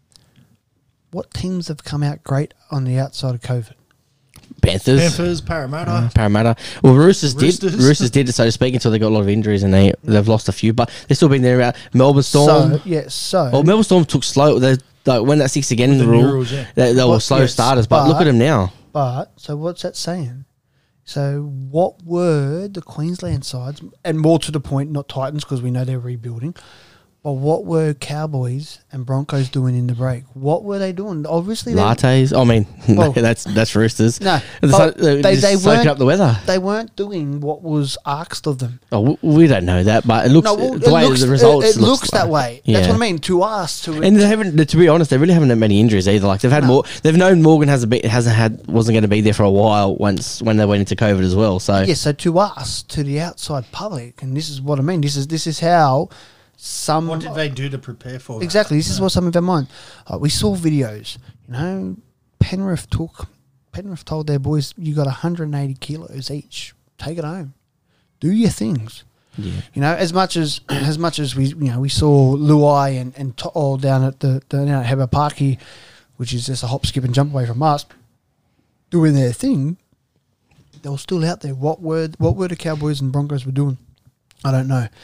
S4: What teams have come out great on the outside of COVID?
S3: Panthers,
S5: Parramatta.
S3: Parramatta. Well, Roosters did,
S5: Roosters.
S3: so to speak, until they got a lot of injuries and they've lost a few, but they've still been there. Melbourne Storm. Well, Melbourne Storm took slow. They went that 6 again in the rule.
S5: rules, yeah.
S3: They were slow starters, but look at them now.
S4: But so what's that saying? So what were the Queensland sides, and more to the point, not Titans because we know they're rebuilding, but what were Cowboys and Broncos doing in the break? What were they doing? Obviously,
S3: Lattes. I mean, that's Roosters.
S4: No,
S3: they
S4: weren't
S3: soaking up the weather.
S4: They weren't doing what was asked of them.
S3: Oh, we don't know that, but it looks the way the results.
S4: It looks that way.
S3: Yeah.
S4: That's what I mean. To us,
S3: and they haven't. To be honest, they really haven't had many injuries either. Like they've had more. They've known Morgan wasn't going to be there for a while when they went into COVID as well. So
S4: yeah. So to us, to the outside public, and this is what I mean. This is how.
S5: What did they do to prepare for that?
S4: Exactly. This is what some of them mind. We saw videos. You know, Penrith told their boys, "You got 180 kilos each. Take it home. Do your things."
S3: Yeah.
S4: You know, as much as we saw Luai and To'o down at the down at Hebapaki, which is just a hop, skip, and jump away from us, doing their thing. They were still out there. What were the Cowboys and Broncos were doing? I don't know.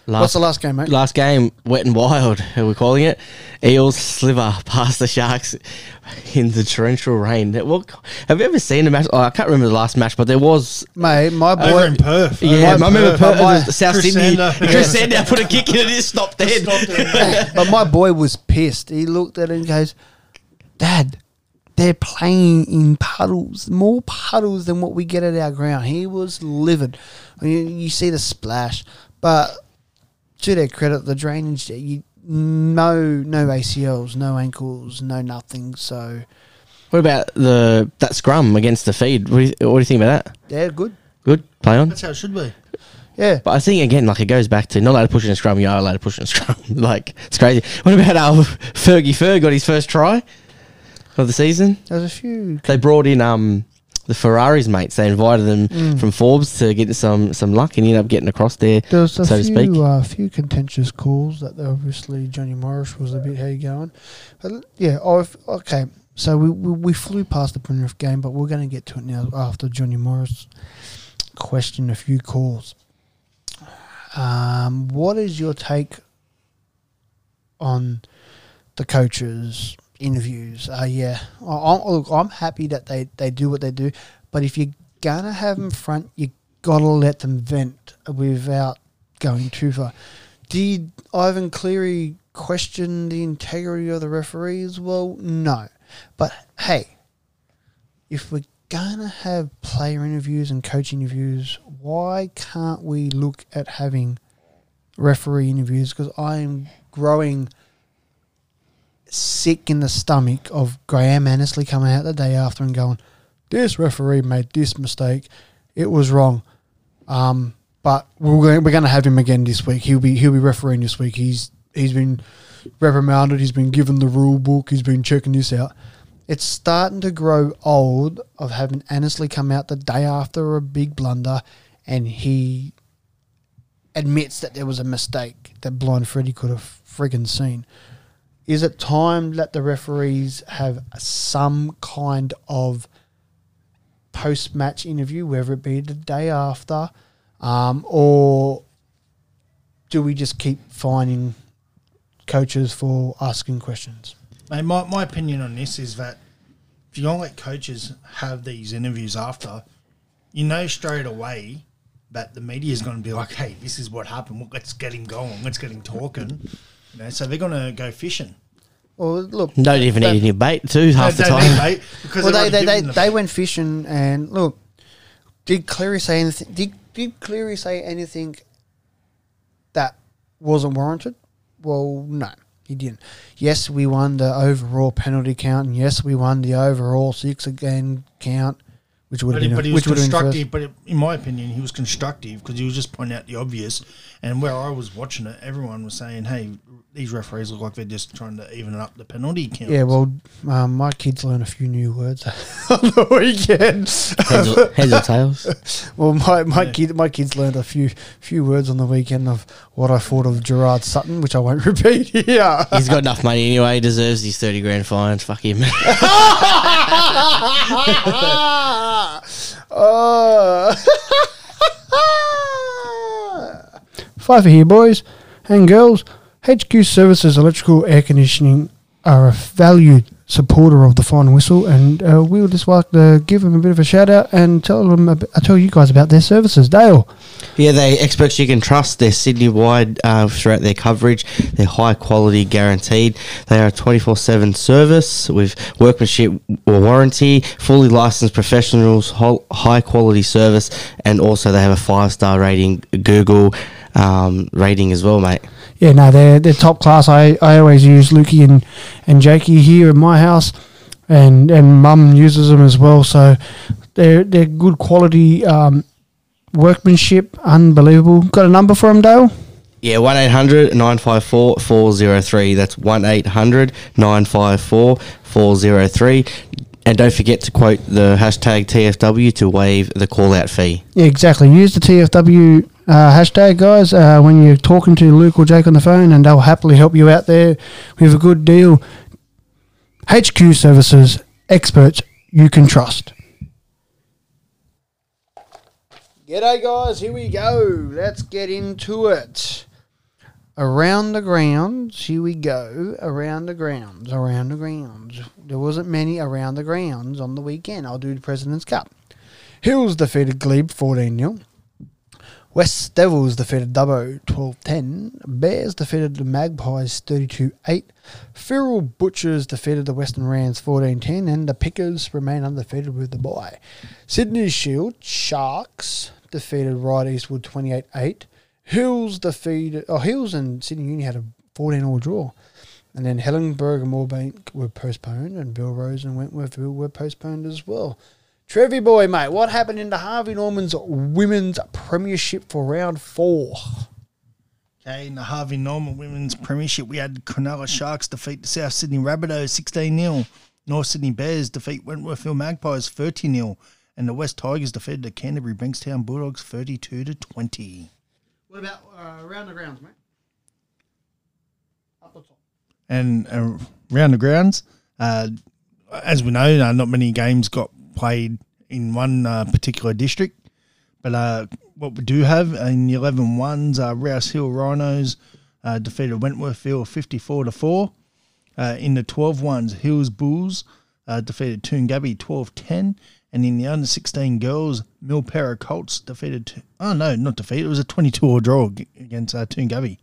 S4: What's the last game, mate?
S3: Last game, Wet and Wild, are we calling it? Eels sliver past the Sharks in the torrential rain. Have you ever seen a match? Oh, I can't remember the last match, but there was...
S4: Mate, my
S5: Over
S4: boy...
S5: in Perth.
S3: Yeah, I remember South
S5: Chris
S3: Sydney.
S5: Sander.
S3: Chris Sander put a kick in and it stopped dead.
S4: But my boy was pissed. He looked at it and goes, Dad, they're playing in puddles, more puddles than what we get at our ground. He was livid. I mean, you see the splash, but to their credit, the drainage, no ACLs, no ankles, no nothing. So
S3: What about that scrum against the feed? What do you think about that?
S4: they're good.
S3: Good, play on.
S5: That's how it should be.
S4: Yeah.
S3: But I think again, like it goes back to not allowed to push in a scrum. You are allowed to push in a scrum. Like it's crazy. What about Fergie Ferg got his first try of the season?
S4: There's a few.
S3: They brought in the Ferraris mates. They invited them from Forbes to get some luck, and he ended up getting across there,
S4: There was a
S3: so to speak.
S4: few contentious calls that obviously Johnny Morris was a bit how you going. But yeah, okay. So we flew past the Penrith game, but we're going to get to it now after Johnny Morris questioned a few calls. What is your take on the coaches' interviews? I'm happy that they do what they do, but if you're gonna have them front, you gotta let them vent without going too far. Did Ivan Cleary question the integrity of the referees? Well, no, but hey, if we're gonna have player interviews and coach interviews, why can't we look at having referee interviews? Because I am growing sick in the stomach of Graham Annesley coming out the day after and going, this referee made this mistake, it was wrong, but we're going to have him again this week. He'll be refereeing this week. He's been reprimanded, he's been given the rule book, he's been checking this out. It's starting to grow old of having Annesley come out the day after a big blunder and he admits that there was a mistake that Blind Freddie could have friggin' seen. Is it time that the referees have some kind of post-match interview, whether it be the day after, or do we just keep fining coaches for asking questions?
S5: Mate, my opinion on this is that if you're going to let coaches have these interviews after, you know straight away that the media is going to be like, hey, this is what happened. Well, let's get him going. Let's get him talking. You know, so they're going to go fishing.
S4: Well, look,
S3: Don't even need any bait too half the
S5: They don't need
S3: time.
S5: bait because
S4: well,
S5: they've already given them
S4: they
S5: bait.
S4: went fishing and look, did Cleary say anything? Did Cleary say anything that wasn't warranted? Well, no, he didn't. Yes, we won the overall penalty count, and yes, we won the overall 6-again count, which would have been
S5: But he was
S4: which would have been
S5: constructive. But in my opinion, he was constructive because he was just pointing out the obvious. And where I was watching it, everyone was saying, "Hey, these referees look like they're just trying to even up the penalty count."
S4: Yeah, well, my kids learned a few new words on the weekend.
S3: Heads or tails?
S4: Well, my kids learned a few words on the weekend of what I thought of Gerard Sutton, which I won't repeat here.
S3: He's got enough money anyway. He deserves his 30 grand fine. Fuck him.
S4: Fiver here, boys and girls. HQ Services Electrical Air Conditioning are a valued supporter of the Final Whistle, and we would just like to give them a bit of a shout out and tell you guys about their services. Dale.
S3: Yeah, they're experts you can trust. They're Sydney-wide throughout their coverage. They're high quality, guaranteed. They are a 24/7 service with workmanship or warranty, fully licensed professionals, high quality service, and also they have a 5-star rating, Google rating as well, mate.
S4: Yeah, no, they're top class. I always use Lukey and Jakey here in my house, and Mum uses them as well. So they're good quality workmanship, unbelievable. Got a number for them, Dale?
S3: Yeah, 1-800-954-403. That's 1-800-954-403. And don't forget to quote the hashtag TFW to waive the call-out fee.
S4: Yeah, exactly. Use the TFW hashtag, guys, when you're talking to Luke or Jake on the phone, and they'll happily help you out there with a good deal. HQ Services, experts you can trust. G'day, guys. Here we go. Let's get into it. Around the grounds, here we go. Around the grounds. There wasn't many around the grounds on the weekend. I'll do the President's Cup. Hills defeated Glebe 14-0. West Devils defeated Dubbo 12-10. Bears defeated the Magpies 32-8. Firrell Butchers defeated the Western Rands 14-10. And the Pickers remain undefeated with the bye. Sydney Shield Sharks defeated Ryde Eastwood 28-8. Hills and Sydney Uni had a 14-all draw. And then Hellenberg and Moorebank were postponed, and Bill Rose and Wentworthville were postponed as well. Trevi boy, mate, what happened in the Harvey Norman's Women's Premiership for round 4?
S5: Okay, in the Harvey Norman Women's Premiership, we had Cronulla Sharks defeat the South Sydney Rabbitohs 16-0. North Sydney Bears defeat Wentworthville Magpies 30-0. And the West Tigers defeated the Canterbury Bankstown Bulldogs 32-20.
S4: What about around the grounds, mate? Up the top.
S5: And around the grounds, as we know, not many games got played in one particular district. But what we do have in the 11-1s, Rouse Hill Rhinos defeated Wentworthville 54-4. In the 12-1s, Hills Bulls defeated Toongabbie 12-10. And in the under-16 girls, Milpera Colts defeated... it was a 22-all draw against Toongabbie.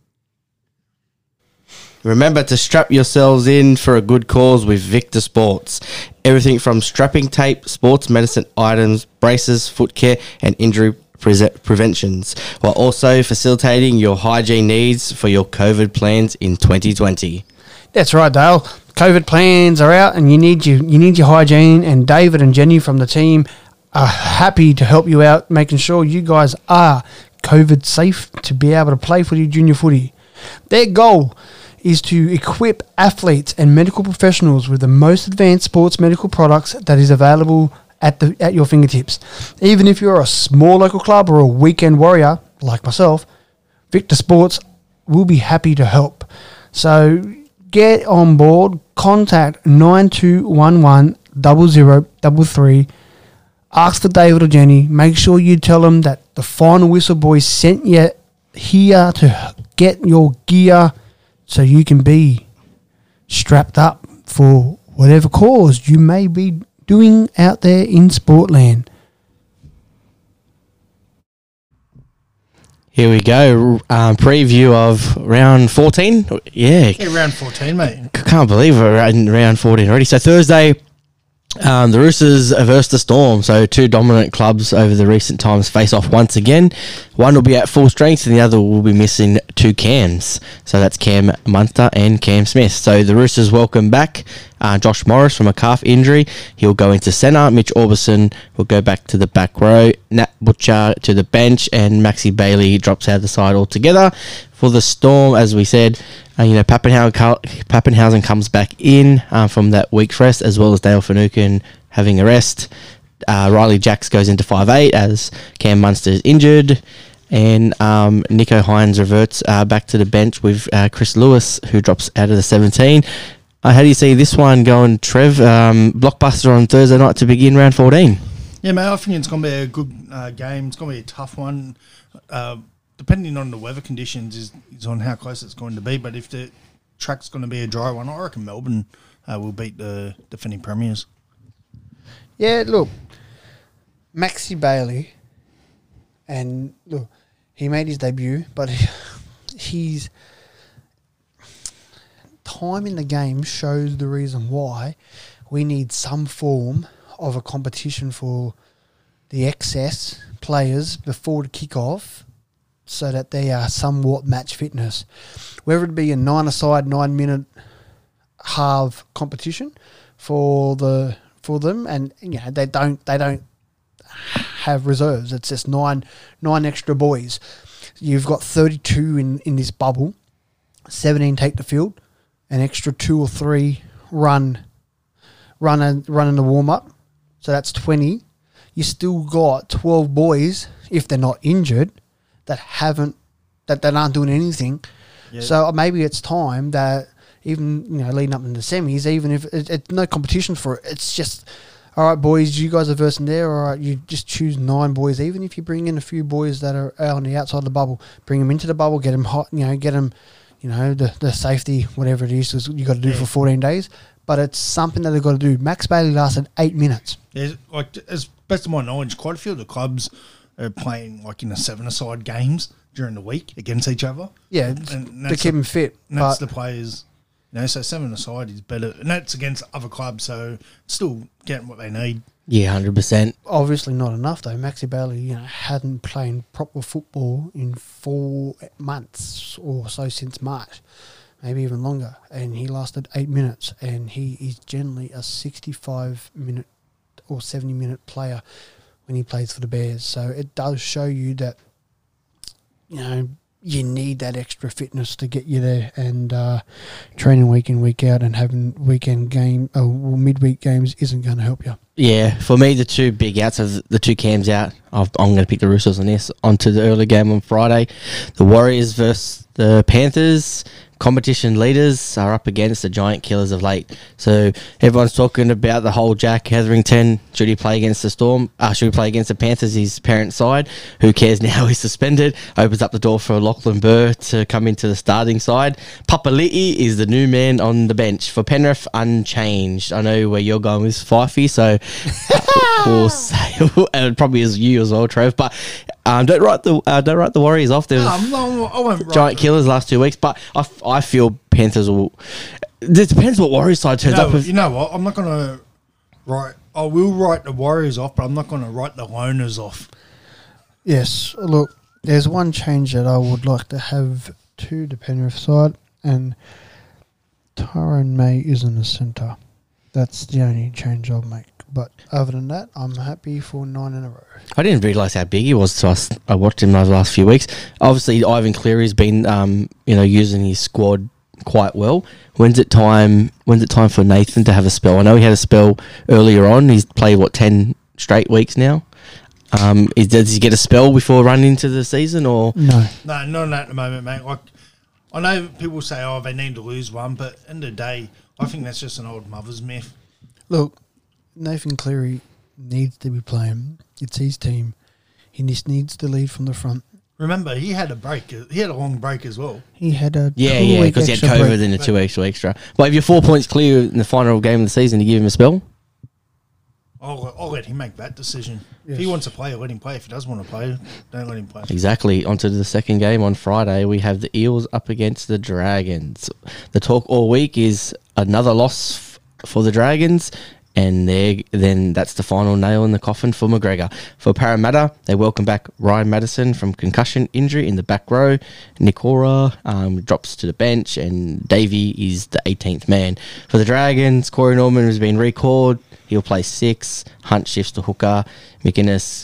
S3: Remember to strap yourselves in for a good cause with Victor Sports. Everything from strapping tape, sports medicine items, braces, foot care, and injury preventions, while also facilitating your hygiene needs for your COVID plans in 2020.
S4: That's right, Dale. COVID plans are out, and you need your hygiene. And David and Jenny from the team are happy to help you out, making sure you guys are COVID safe to be able to play footy, junior footy. Their goal is to equip athletes and medical professionals with the most advanced sports medical products that is available at your fingertips. Even if you're a small local club or a weekend warrior like myself, Victor Sports will be happy to help. So get on board, contact 9211 0033, ask for David or Jenny, make sure you tell them that the Final Whistle Boys sent you here to get your gear so you can be strapped up for whatever cause you may be doing out there in Sportland.
S3: Here we go. Preview of round 14. Yeah,
S5: round 14, mate.
S3: Can't believe we're in round 14 already. So Thursday, the Roosters versus the Storm. So two dominant clubs over the recent times face off once again. One will be at full strength and the other will be missing two Cams. So that's Cam Munster and Cam Smith. So the Roosters welcome back Josh Morris from a calf injury. He'll go into centre. Mitch Orbison will go back to the back row. Nat Butcher to the bench, and Maxi Bailey drops out of the side altogether. For the Storm, as we said, Pappenhausen comes back in from that week's rest, as well as Dale Finucane having a rest. Riley Jacks goes into 5'8" as Cam Munster is injured. And Nico Hines reverts back to the bench with Chris Lewis, who drops out of the 17. How do you see this one going, Trev? Blockbuster on Thursday night to begin round 14.
S5: Yeah, mate, I think it's going to be a good game. It's going to be a tough one. Depending on the weather conditions is on how close it's going to be. But if the track's going to be a dry one, I reckon Melbourne will beat the defending premiers.
S4: Yeah, look, Maxi Bailey, and look, he made his debut, but he's time in the game shows the reason why we need some form of a competition for the excess players before the kick-off, so that they are somewhat match fitness. Whether it be a 9-a-side, 9-minute half competition for them, and they don't have reserves. It's just nine extra boys. You've got 32 in this bubble. 17 take the field. An extra 2 or 3 run in the warm up. So that's 20. You still got 12 boys, if they're not injured, that aren't doing anything. Yeah. So maybe it's time that even leading up in the semis, even if it's no competition for it, it's just, all right, boys, you guys are versing there. All right, you just choose 9 boys. Even if you bring in a few boys that are on the outside of the bubble, bring them into the bubble, get them hot, get them the safety, whatever it is you got to do for 14 days. But it's something that they've got to do. Max Bailey lasted 8 minutes.
S5: Yeah, like as best of my knowledge, quite a few of the clubs are playing like in a 7-a-side games during the week against each other.
S4: Yeah,
S5: and
S4: to keep them fit.
S5: And that's
S4: But
S5: the players. So 7-a-side is better, and that's against other clubs. So still getting what they need.
S3: Yeah, 100%.
S4: obviously not enough though. Maxi Bailey, hadn't played proper football in 4 months or so since March, maybe even longer, and he lasted 8 minutes. And he is generally a 65-minute or 70-minute player when he plays for the Bears. So it does show you that you need that extra fitness to get you there, and training week in, week out, and having midweek games isn't going to help you.
S3: Yeah, for me, the two big outs of the two cams out, I'm going to pick the Roosters on this. Onto the early game on Friday. The Warriors versus the Panthers. Competition leaders are up against the giant killers of late. So everyone's talking about the whole Jack Hetherington. Should he play against the Storm? Should he play against the Panthers, his parent side? Who cares now? He's suspended. Opens up the door for Lachlan Burr to come into the starting side. Papali'i is the new man on the bench. For Penrith, unchanged. I know where you're going with Fifey, so we'll say, and probably is you as well, Trev. But don't write the Warriors off. There's
S5: I won't
S3: giant killers last 2 weeks, but I feel Panthers will. It depends what Warriors side turns up with.
S5: You know what? I'm not going to write. I will write the Warriors off, but I'm not going to write the Loners off.
S4: Yes, look, there's one change that I would like to have to the Penrith side, and Tyrone May isn't a centre. That's the only change I'll make. But other than that, I'm happy for 9 in a row.
S3: I didn't realise how big he was to us. I watched him over the last few weeks. Obviously, Ivan Cleary's been, using his squad quite well. When's it time for Nathan to have a spell? I know he had a spell earlier on. He's played 10 straight weeks now. Does he get a spell before running into the season, or
S4: No.
S5: No, not at the moment, mate. Like, I know people say, they need to lose one, but end of the day, I think that's just an old mother's myth.
S4: Look, Nathan Cleary needs to be playing. It's his team. He just needs to lead from the front.
S5: Remember, he had a break. He had a long break as well.
S4: He had a
S3: yeah, because he had
S4: extra
S3: COVID
S4: break.
S3: in the 2 extra. But if you're 4 points clear in the final game of the season, you give him a spell.
S5: I'll let him make that decision.
S4: Yes.
S5: If he wants to play, let him play. If he doesn't want to play, don't let him play.
S3: Exactly. Onto the second game on Friday, we have the Eels up against the Dragons. The talk all week is another loss for the Dragons, and then that's the final nail in the coffin for McGregor. For Parramatta, they welcome back Ryan Madison from concussion injury in the back row. Nikora drops to the bench, and Davey is the 18th man. For the Dragons, Corey Norman has been recalled. He'll play 6. Hunt shifts to hooker. McInnes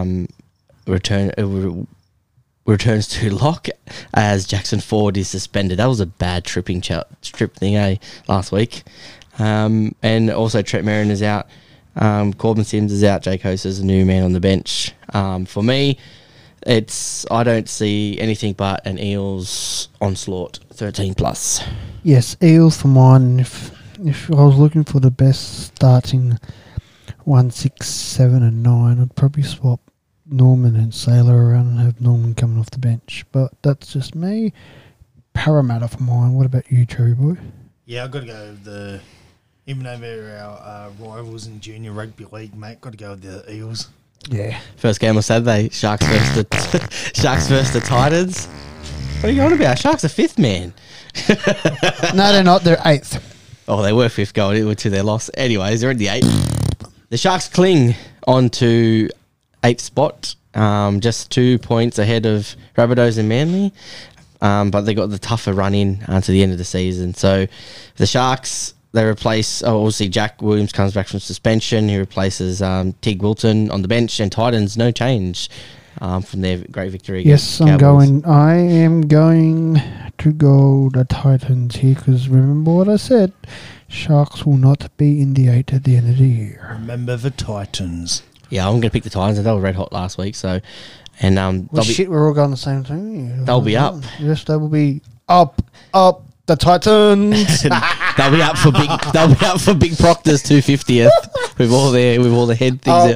S3: returns to lock as Jackson Ford is suspended. That was a bad strip thing, last week. And also Trent Merrin is out. Corbin Sims is out. Jake Host is a new man on the bench. For me, I don't see anything but an Eels onslaught 13+.
S4: Yes, Eels for mine. If I was looking for the best starting 1, 6, 7 and 9, I'd probably swap Norman and Sailor around and have Norman coming off the bench. But that's just me. Parramatta for mine. What about you, Cherry Boy?
S5: Yeah, I've got to go with even though they're our rivals in junior rugby league, mate, got to go with the Eels.
S4: Yeah.
S3: First game on Saturday, Sharks versus the Titans. What are you on about? Sharks are 5th, man.
S4: No, they're not. They're 8th.
S3: Oh, they were 5th going into their loss. Anyways, they're in the 8th. The Sharks cling on to 8th spot, just 2 points ahead of Rabbitohs and Manly. But they got the tougher run in to the end of the season. So the Sharks, they replace, obviously Jack Williams comes back from suspension. He replaces Tig Wilton on the bench, and Titans, no change from their great victory against Cowboys.
S4: I am going to go the Titans here, because remember what I said, Sharks will not be in the 8 at the end of the year.
S5: Remember the Titans.
S3: Yeah, I'm going to pick the Titans, and they were red hot last week. So, and
S4: we're all going the same thing.
S3: They'll be up.
S4: Yes, they will be up. The Titans.
S3: They'll be up for big. They'll be up for Big Proctor's 250th with all the head things.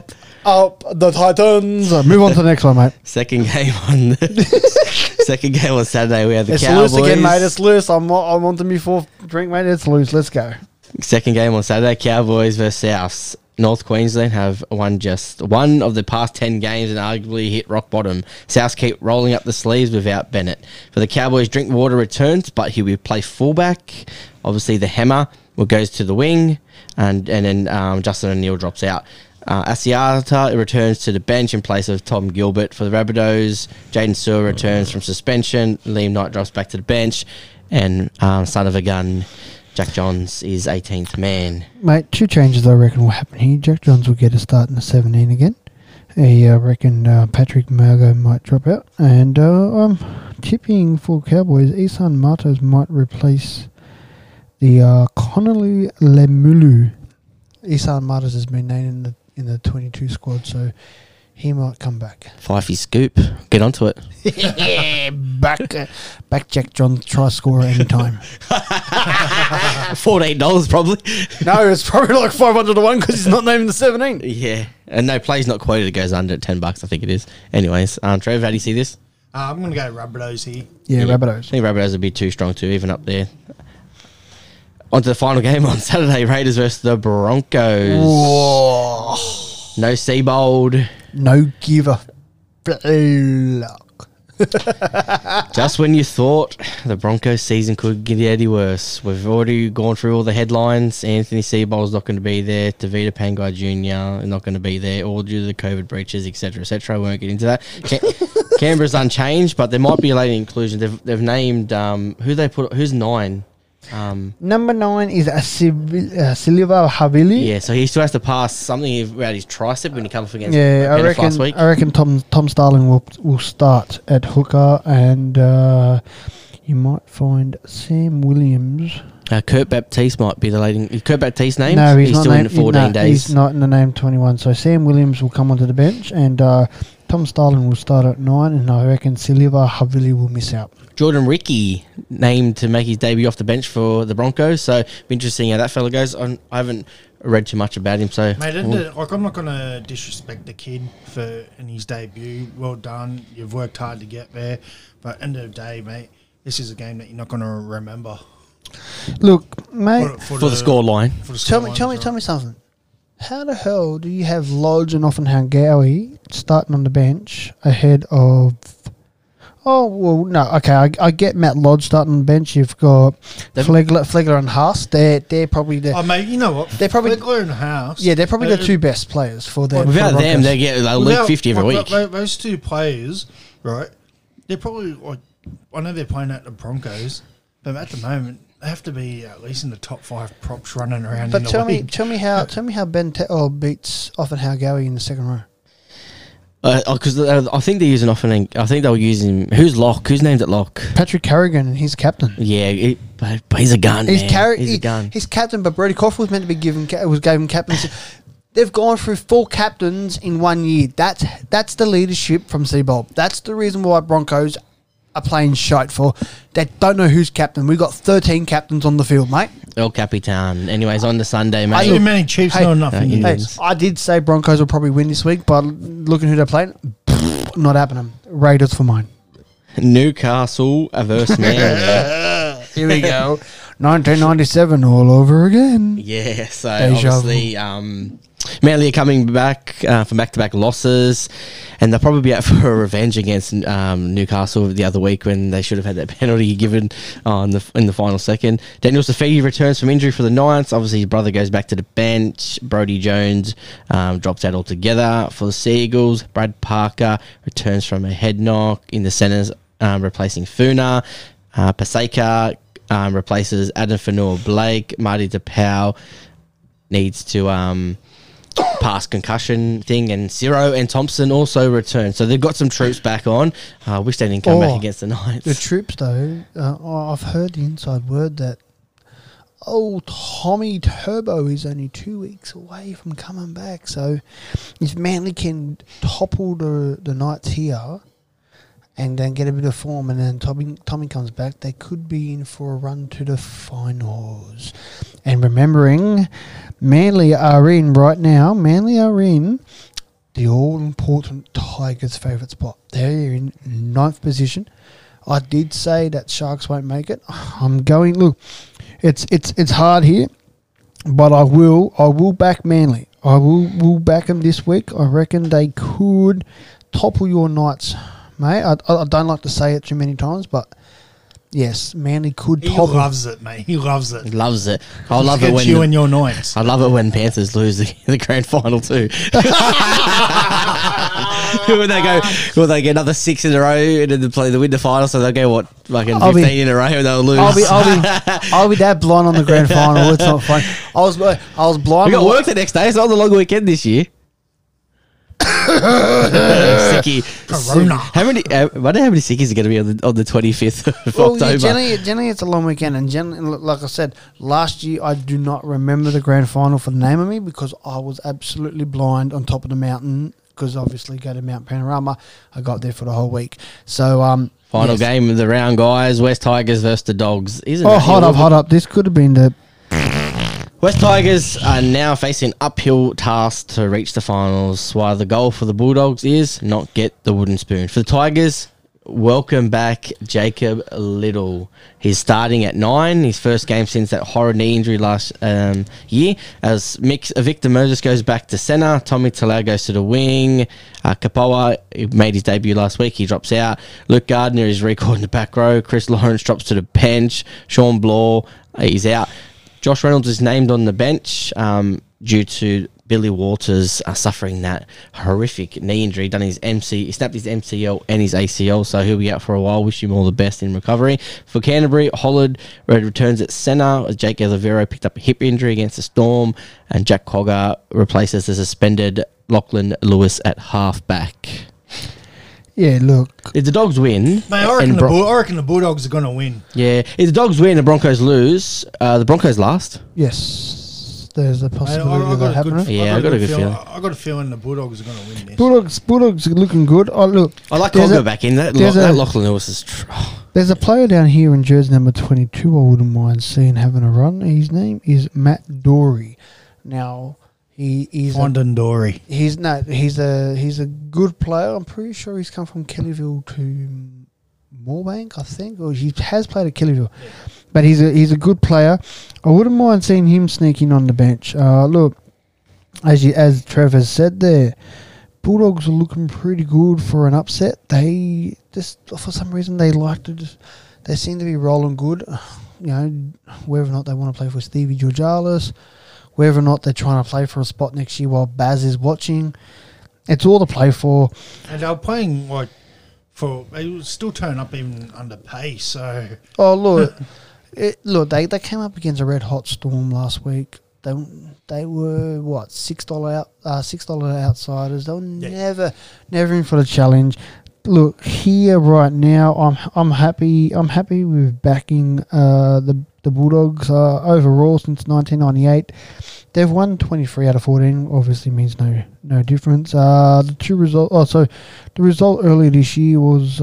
S4: Oh, the Titans. Move on to the next one, mate.
S3: Second game on Saturday. We had the
S4: It's
S3: Cowboys.
S4: loose again, mate. It's loose. I'm on to me fourth drink, mate. It's loose. Let's go.
S3: Second game on Saturday. Cowboys versus South. North Queensland have won just one of the past 10 games and arguably hit rock bottom. South keep rolling up the sleeves without Bennett. For the Cowboys, Drinkwater returns, but he will play fullback. Obviously, the hammer goes to the wing, and then Justin O'Neill drops out. Asiata returns to the bench in place of Tom Gilbert. For the Rabbitohs, Jaden Sewer returns from suspension. Liam Knight drops back to the bench, and son of a gun, Jack Johns is 18th man.
S4: Mate, two changes I reckon will happen here. Jack Johns will get a start in the 17 again. I reckon Patrick Margo might drop out. And I'm tipping for Cowboys, Isan Matos might replace the Connolly Lemulu. Isan Matos has been named in the 22 squad, so he might come back.
S3: Fifey scoop. Get onto it.
S4: Yeah, back Jack Johns, try score anytime.
S3: $14 probably.
S4: No, it's probably like 500 to 1 because he's not named in the 17.
S3: Yeah. And no, play's not quoted. It goes under at $10, I think it is. Anyways, Trev, how do you see this?
S5: I'm going to go Rabbitohs here.
S4: Yeah,
S3: I
S4: Rabbitohs.
S3: think Rabbitohs would be too strong to even up there. On to the final game on Saturday, Raiders versus the Broncos.
S4: Whoa.
S3: No Seabold.
S4: No give a luck.
S3: Just when you thought the Broncos season could get any worse, we've already gone through all the headlines. Anthony Seabold's not going to be there. Tavita Pangai Jr. is not going to be there, all due to the COVID breaches, etc., etc. I won't get into that. Canberra's unchanged, but there might be a late inclusion. They've named who's 9.
S4: Number 9 is Silva Havili.
S3: Yeah, so he still has to pass something around his tricep when he comes up against
S4: Yeah,
S3: Penrith last week.
S4: I reckon Tom Starling will start at hooker, and you might find Sam Williams.
S3: Kurt Baptiste might be the lady. Is Kurt Baptiste named?
S4: No, he's not
S3: still
S4: named,
S3: in 14 days.
S4: He's not in the name 21. So Sam Williams will come onto the bench, and Tom Starling will start at 9, and I reckon Silva Havili will miss out.
S3: Jordan Ricky named to make his debut off the bench for the Broncos, so be interesting how that fella goes. I haven't read too much about him, so
S5: Mate, I'm not going to disrespect the kid in his debut. Well done. You've worked hard to get there. But end of the day, mate, this is a game that you're not going to remember.
S4: Look, mate,
S3: for the scoreline.
S4: Tell me something. How the hell do you have Lodge and Offenhaugawi starting on the bench ahead of... Oh, well, no, okay, I get Matt Lodge starting on the bench. You've got Flegler and Haas. They're probably the...
S5: Oh, mate, you know what?
S4: They're probably...
S5: Flegler and Haas.
S4: Yeah, they're probably the two best players for them.
S3: Without them, they'll lead 50 every week.
S5: Those two players, right, they're probably... like, I know they're playing at the Broncos, but at the moment, they have to be at least in the top 5 props running around
S4: But
S5: in the league.
S4: tell me how Ben beats Offenhaugawi in the second row.
S3: Because I think they're using I think they'll use him. Who's lock? Who's named at lock?
S4: Patrick Carrigan, and he's captain.
S3: Yeah, but he's a gun. He's a gun.
S4: He's captain, but Brody Crawford was meant to be gave him captaincy. They've gone through 4 captains in 1 year. That's the leadership from Seabold. That's the reason why Broncos are playing shite for. They don't know who's captain. We've got 13 captains on the field, mate.
S3: El Capitan. Anyways, on the Sunday, mate.
S5: Too many Chiefs, not enough Indians.
S4: I did say Broncos will probably win this week, but looking who they're playing, not happening. Raiders for mine.
S3: Newcastle versus Man.
S4: Here we go. 1997 all over again.
S3: Yeah, so
S4: Deja
S3: obviously Manly are coming back from back-to-back losses, and they'll probably be out for a revenge against Newcastle the other week when they should have had that penalty given in the final second. Daniel Safidi returns from injury for the Knights. Obviously, his brother goes back to the bench. Brodie Jones drops out altogether for the Seagulls. Brad Parker returns from a head knock in the centres, replacing Funa. Paseka replaces Adam Fanua-Blake. Marty DePau needs to pass concussion thing, and Ciro and Thompson also return. So they've got some troops back on. Wish they didn't come back against the Knights.
S4: The troops, though, I've heard the inside word that Tommy Turbo is only 2 weeks away from coming back. So if Manly can topple the Knights here and then get a bit of form, and then Tommy comes back, they could be in for a run to the finals. And remembering, Manly are in right now. Manly are in the all-important Tigers' favourite spot. They're in 9th position. I did say that Sharks won't make it. I'm going. Look, it's hard here, but I will back Manly. I will back them this week. I reckon they could topple your Knights, mate. I don't like to say it too many times, but yes, Manly could
S5: He
S4: topple.
S5: loves it, mate. He loves it.
S3: Loves it. I love it when
S5: you and your Knights.
S3: I love it when Panthers lose the grand final too. when they get another 6 in a row and then they play the win the final, so they'll go fucking 15 in a row and they'll lose.
S4: I'll be that blind on the grand final. It's not funny. I was blind.
S3: We got work the next day. It's not the long weekend this year. Sicky.
S5: Corona.
S3: I wonder how many sickies are going to be on the 25th of October.
S4: Generally, it's a long weekend, and generally, like I said, last year I do not remember the grand final for the name of me because I was absolutely blind on top of the mountain. Because obviously, go to Mount Panorama, I got there for the whole week. So,
S3: Final game of the round, guys. West Tigers versus the Dogs.
S4: Hold up. This could have been the.
S3: West Tigers are now facing uphill tasks to reach the finals, while the goal for the Bulldogs is not get the wooden spoon. For the Tigers, welcome back Jacob Little. He's starting at 9, his first game since that horrid knee injury last year. As Victor Moses goes back to centre, Tommy Talau goes to the wing. Kapoa made his debut last week, he drops out. Luke Gardner is recalled in the back row. Chris Lawrence drops to the bench. Sean Blaw, he's out. Josh Reynolds is named on the bench due to Billy Walters suffering that horrific knee injury. He snapped his MCL and his ACL, so he'll be out for a while. Wish him all the best in recovery. For Canterbury, Hollard returns at centre. Jake Olivero picked up a hip injury against the Storm, and Jack Cogger replaces the suspended Lachlan Lewis at half-back.
S4: Yeah, look.
S3: If the Dogs win...
S5: Mate, I reckon the Bulldogs are going to win.
S3: Yeah, if the Dogs win and the Broncos lose, the Broncos last.
S4: Yes, there's a possibility of that happening.
S3: Yeah, I got a good feeling.
S5: I got a feeling the Bulldogs are going to win this.
S4: Bulldogs are looking good. Oh, look.
S3: I like Cogger back in. That Lachlan Lewis is...
S4: There's a player down here in jersey number 22 I wouldn't mind seeing having a run. His name is Matt Dory. Now... He's
S5: Dory.
S4: He's a good player. I'm pretty sure he's come from Kellyville to Moorebank, I think, or he has played at Kellyville. Yeah. But he's a good player. I wouldn't mind seeing him sneaking on the bench. Look, as Trev has said there, Bulldogs are looking pretty good for an upset. They just for some reason they seem to be rolling good. You know, whether or not they want to play for Stevie Georgalis, whether or not they're trying to play for a spot next year while Baz is watching. It's all to play for.
S5: And they're playing they will still turn up even under pace. So
S4: look, they came up against a red hot Storm last week. They were what $6 outsiders. They were never in for the challenge. Look here right now. I'm happy. I'm happy with backing the Bulldogs overall since 1998. They've won 23 out of 14. Obviously means no difference. The two results. So the result earlier this year was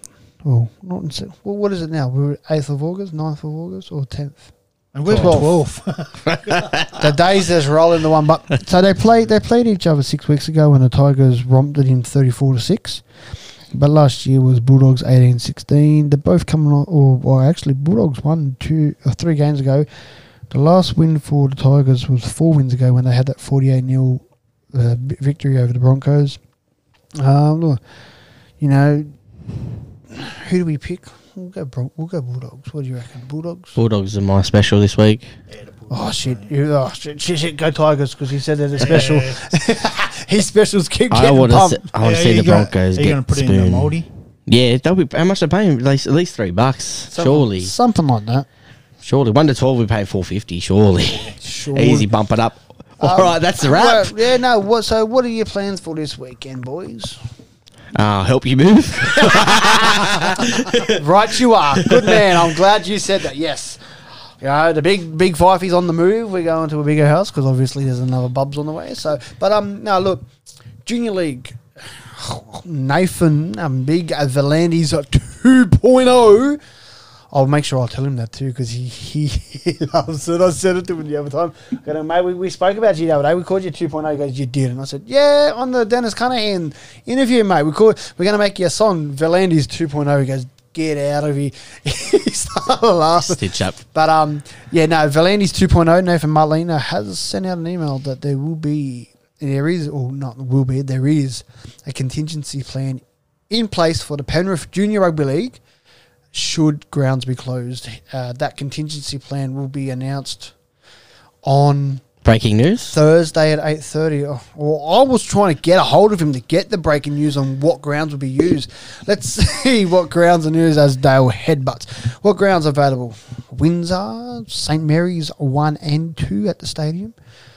S4: what is it now? We're 8th of August, 9th of August, or 10th.
S5: And we're 12th.
S4: The days just roll into one. But so they played each other 6 weeks ago, and the Tigers romped it in 34-6. But last year was Bulldogs 18-16. They're both coming on, actually Bulldogs won 3 games ago. The last win for the Tigers was 4 wins ago when they had that 48-0 victory over the Broncos. Look, you know, who do we pick? We'll go Bulldogs. What do you reckon? Bulldogs
S3: are my special this week.
S5: Yeah,
S4: shit. Shit. Go Tigers, because he said they're the special. His specials keep getting pumped.
S3: I want to see the Broncos get
S5: Are you going to put it in the Moldy?
S3: Yeah, they'll be. How much they paying? At least $3, surely.
S4: Something like that.
S3: Surely 1 to 12 we pay $4.50. Surely. Easy, bump it up. All right, that's the wrap.
S4: So what are your plans for this weekend, boys?
S3: Help you move.
S4: Right, you are. Good man. I'm glad you said that. Yes. You know, the big Fifey's on the move. We're going to a bigger house because obviously there's another Bubs on the way. So, but no, look, Junior League, Nathan, big Valandis 2.0. I'll make sure I'll tell him that too because he loves it. I said it to him the other time. I go, mate, we spoke about you the other day. We called you 2.0. He goes, you did. And I said, yeah, on the Dennis Cunningham interview, mate. We're going to make you a song, Valandy's 2.0. He goes, get out of here. He started laughing.
S3: Stitch up.
S4: But, Valandy's 2.0, Nathan Marlena has sent out an email that there is a contingency plan in place for the Penrith Junior Rugby League should grounds be closed. That contingency plan will be announced on
S3: Breaking news.
S4: Thursday at 8:30. Well, I was trying to get a hold of him to get the breaking news on what grounds would be used. Let's see what grounds are used as Dale headbutts. What grounds are available? Windsor, St Mary's 1 and 2 at the stadium.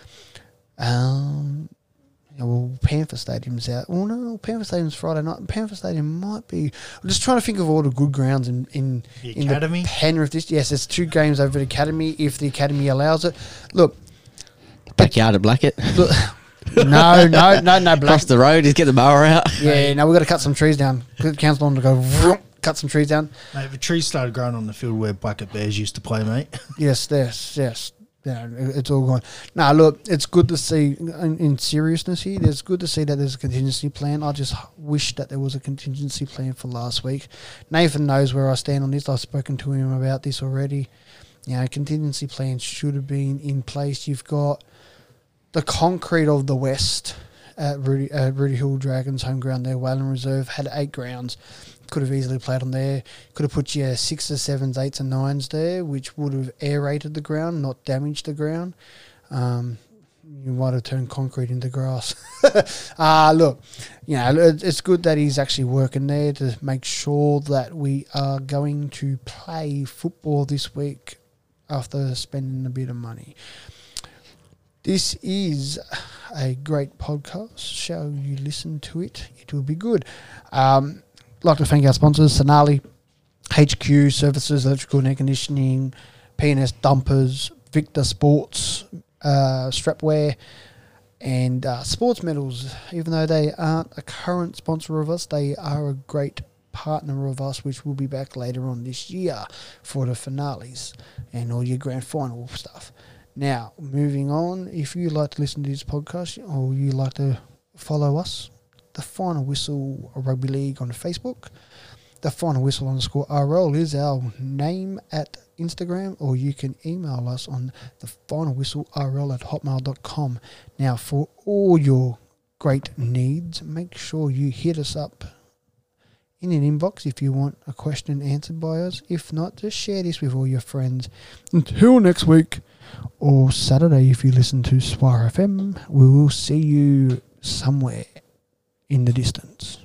S4: Panther Stadium's out. Oh no, Panther Stadium's Friday night. Panther Stadium might be. I'm just trying to think of all the good grounds in
S5: The Academy?
S4: the Penrith. Yes, there's 2 games over the Academy if the Academy allows it. Look,
S3: Backyard at Blackett.
S4: look. No, Black.
S3: Across the road, just get the mower out.
S4: Yeah, no, we've got to cut some trees down. Get the council on to go vroom, cut some trees down.
S5: Mate, the trees started growing on the field where Blackett Bears used to play, mate.
S4: Yes. Yeah, it's all gone. Now, look, it's good to see, in seriousness here, it's good to see that there's a contingency plan. I just wish that there was a contingency plan for last week. Nathan knows where I stand on this. I've spoken to him about this already. Contingency plan should have been in place. You've got the concrete of the West at Rudy Hill Dragons home ground there. Wayland Reserve had 8 grounds. Could have easily played on there. Could have put your 6s, 7s, 8s and 9s there, which would have aerated the ground, not damaged the ground. You might have turned concrete into grass. Look, it's good that he's actually working there to make sure that we are going to play football this week after spending a bit of money. This is a great podcast. Shall you listen to it? It will be good. Like to thank our sponsors, Sonali, HQ Services, Electrical and Air Conditioning, P&S Dumpers, Victor Sports, Strapwear, and Sports Medals. Even though they aren't a current sponsor of us, they are a great partner of us, which will be back later on this year for the finales and all your grand final stuff. Now, moving on, if you like to listen to this podcast or you like to follow us, The Final Whistle Rugby League on Facebook. The Final Whistle _RL is our name at Instagram, or you can email us on thefinalwhistlerl@hotmail.com. Now, for all your great needs, make sure you hit us up in an inbox if you want a question answered by us. If not, just share this with all your friends. Until next week, or Saturday if you listen to Swar FM, we will see you somewhere in the distance.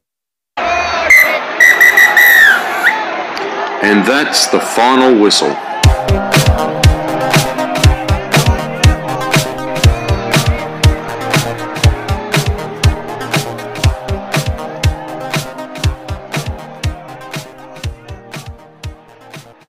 S1: And that's the final whistle.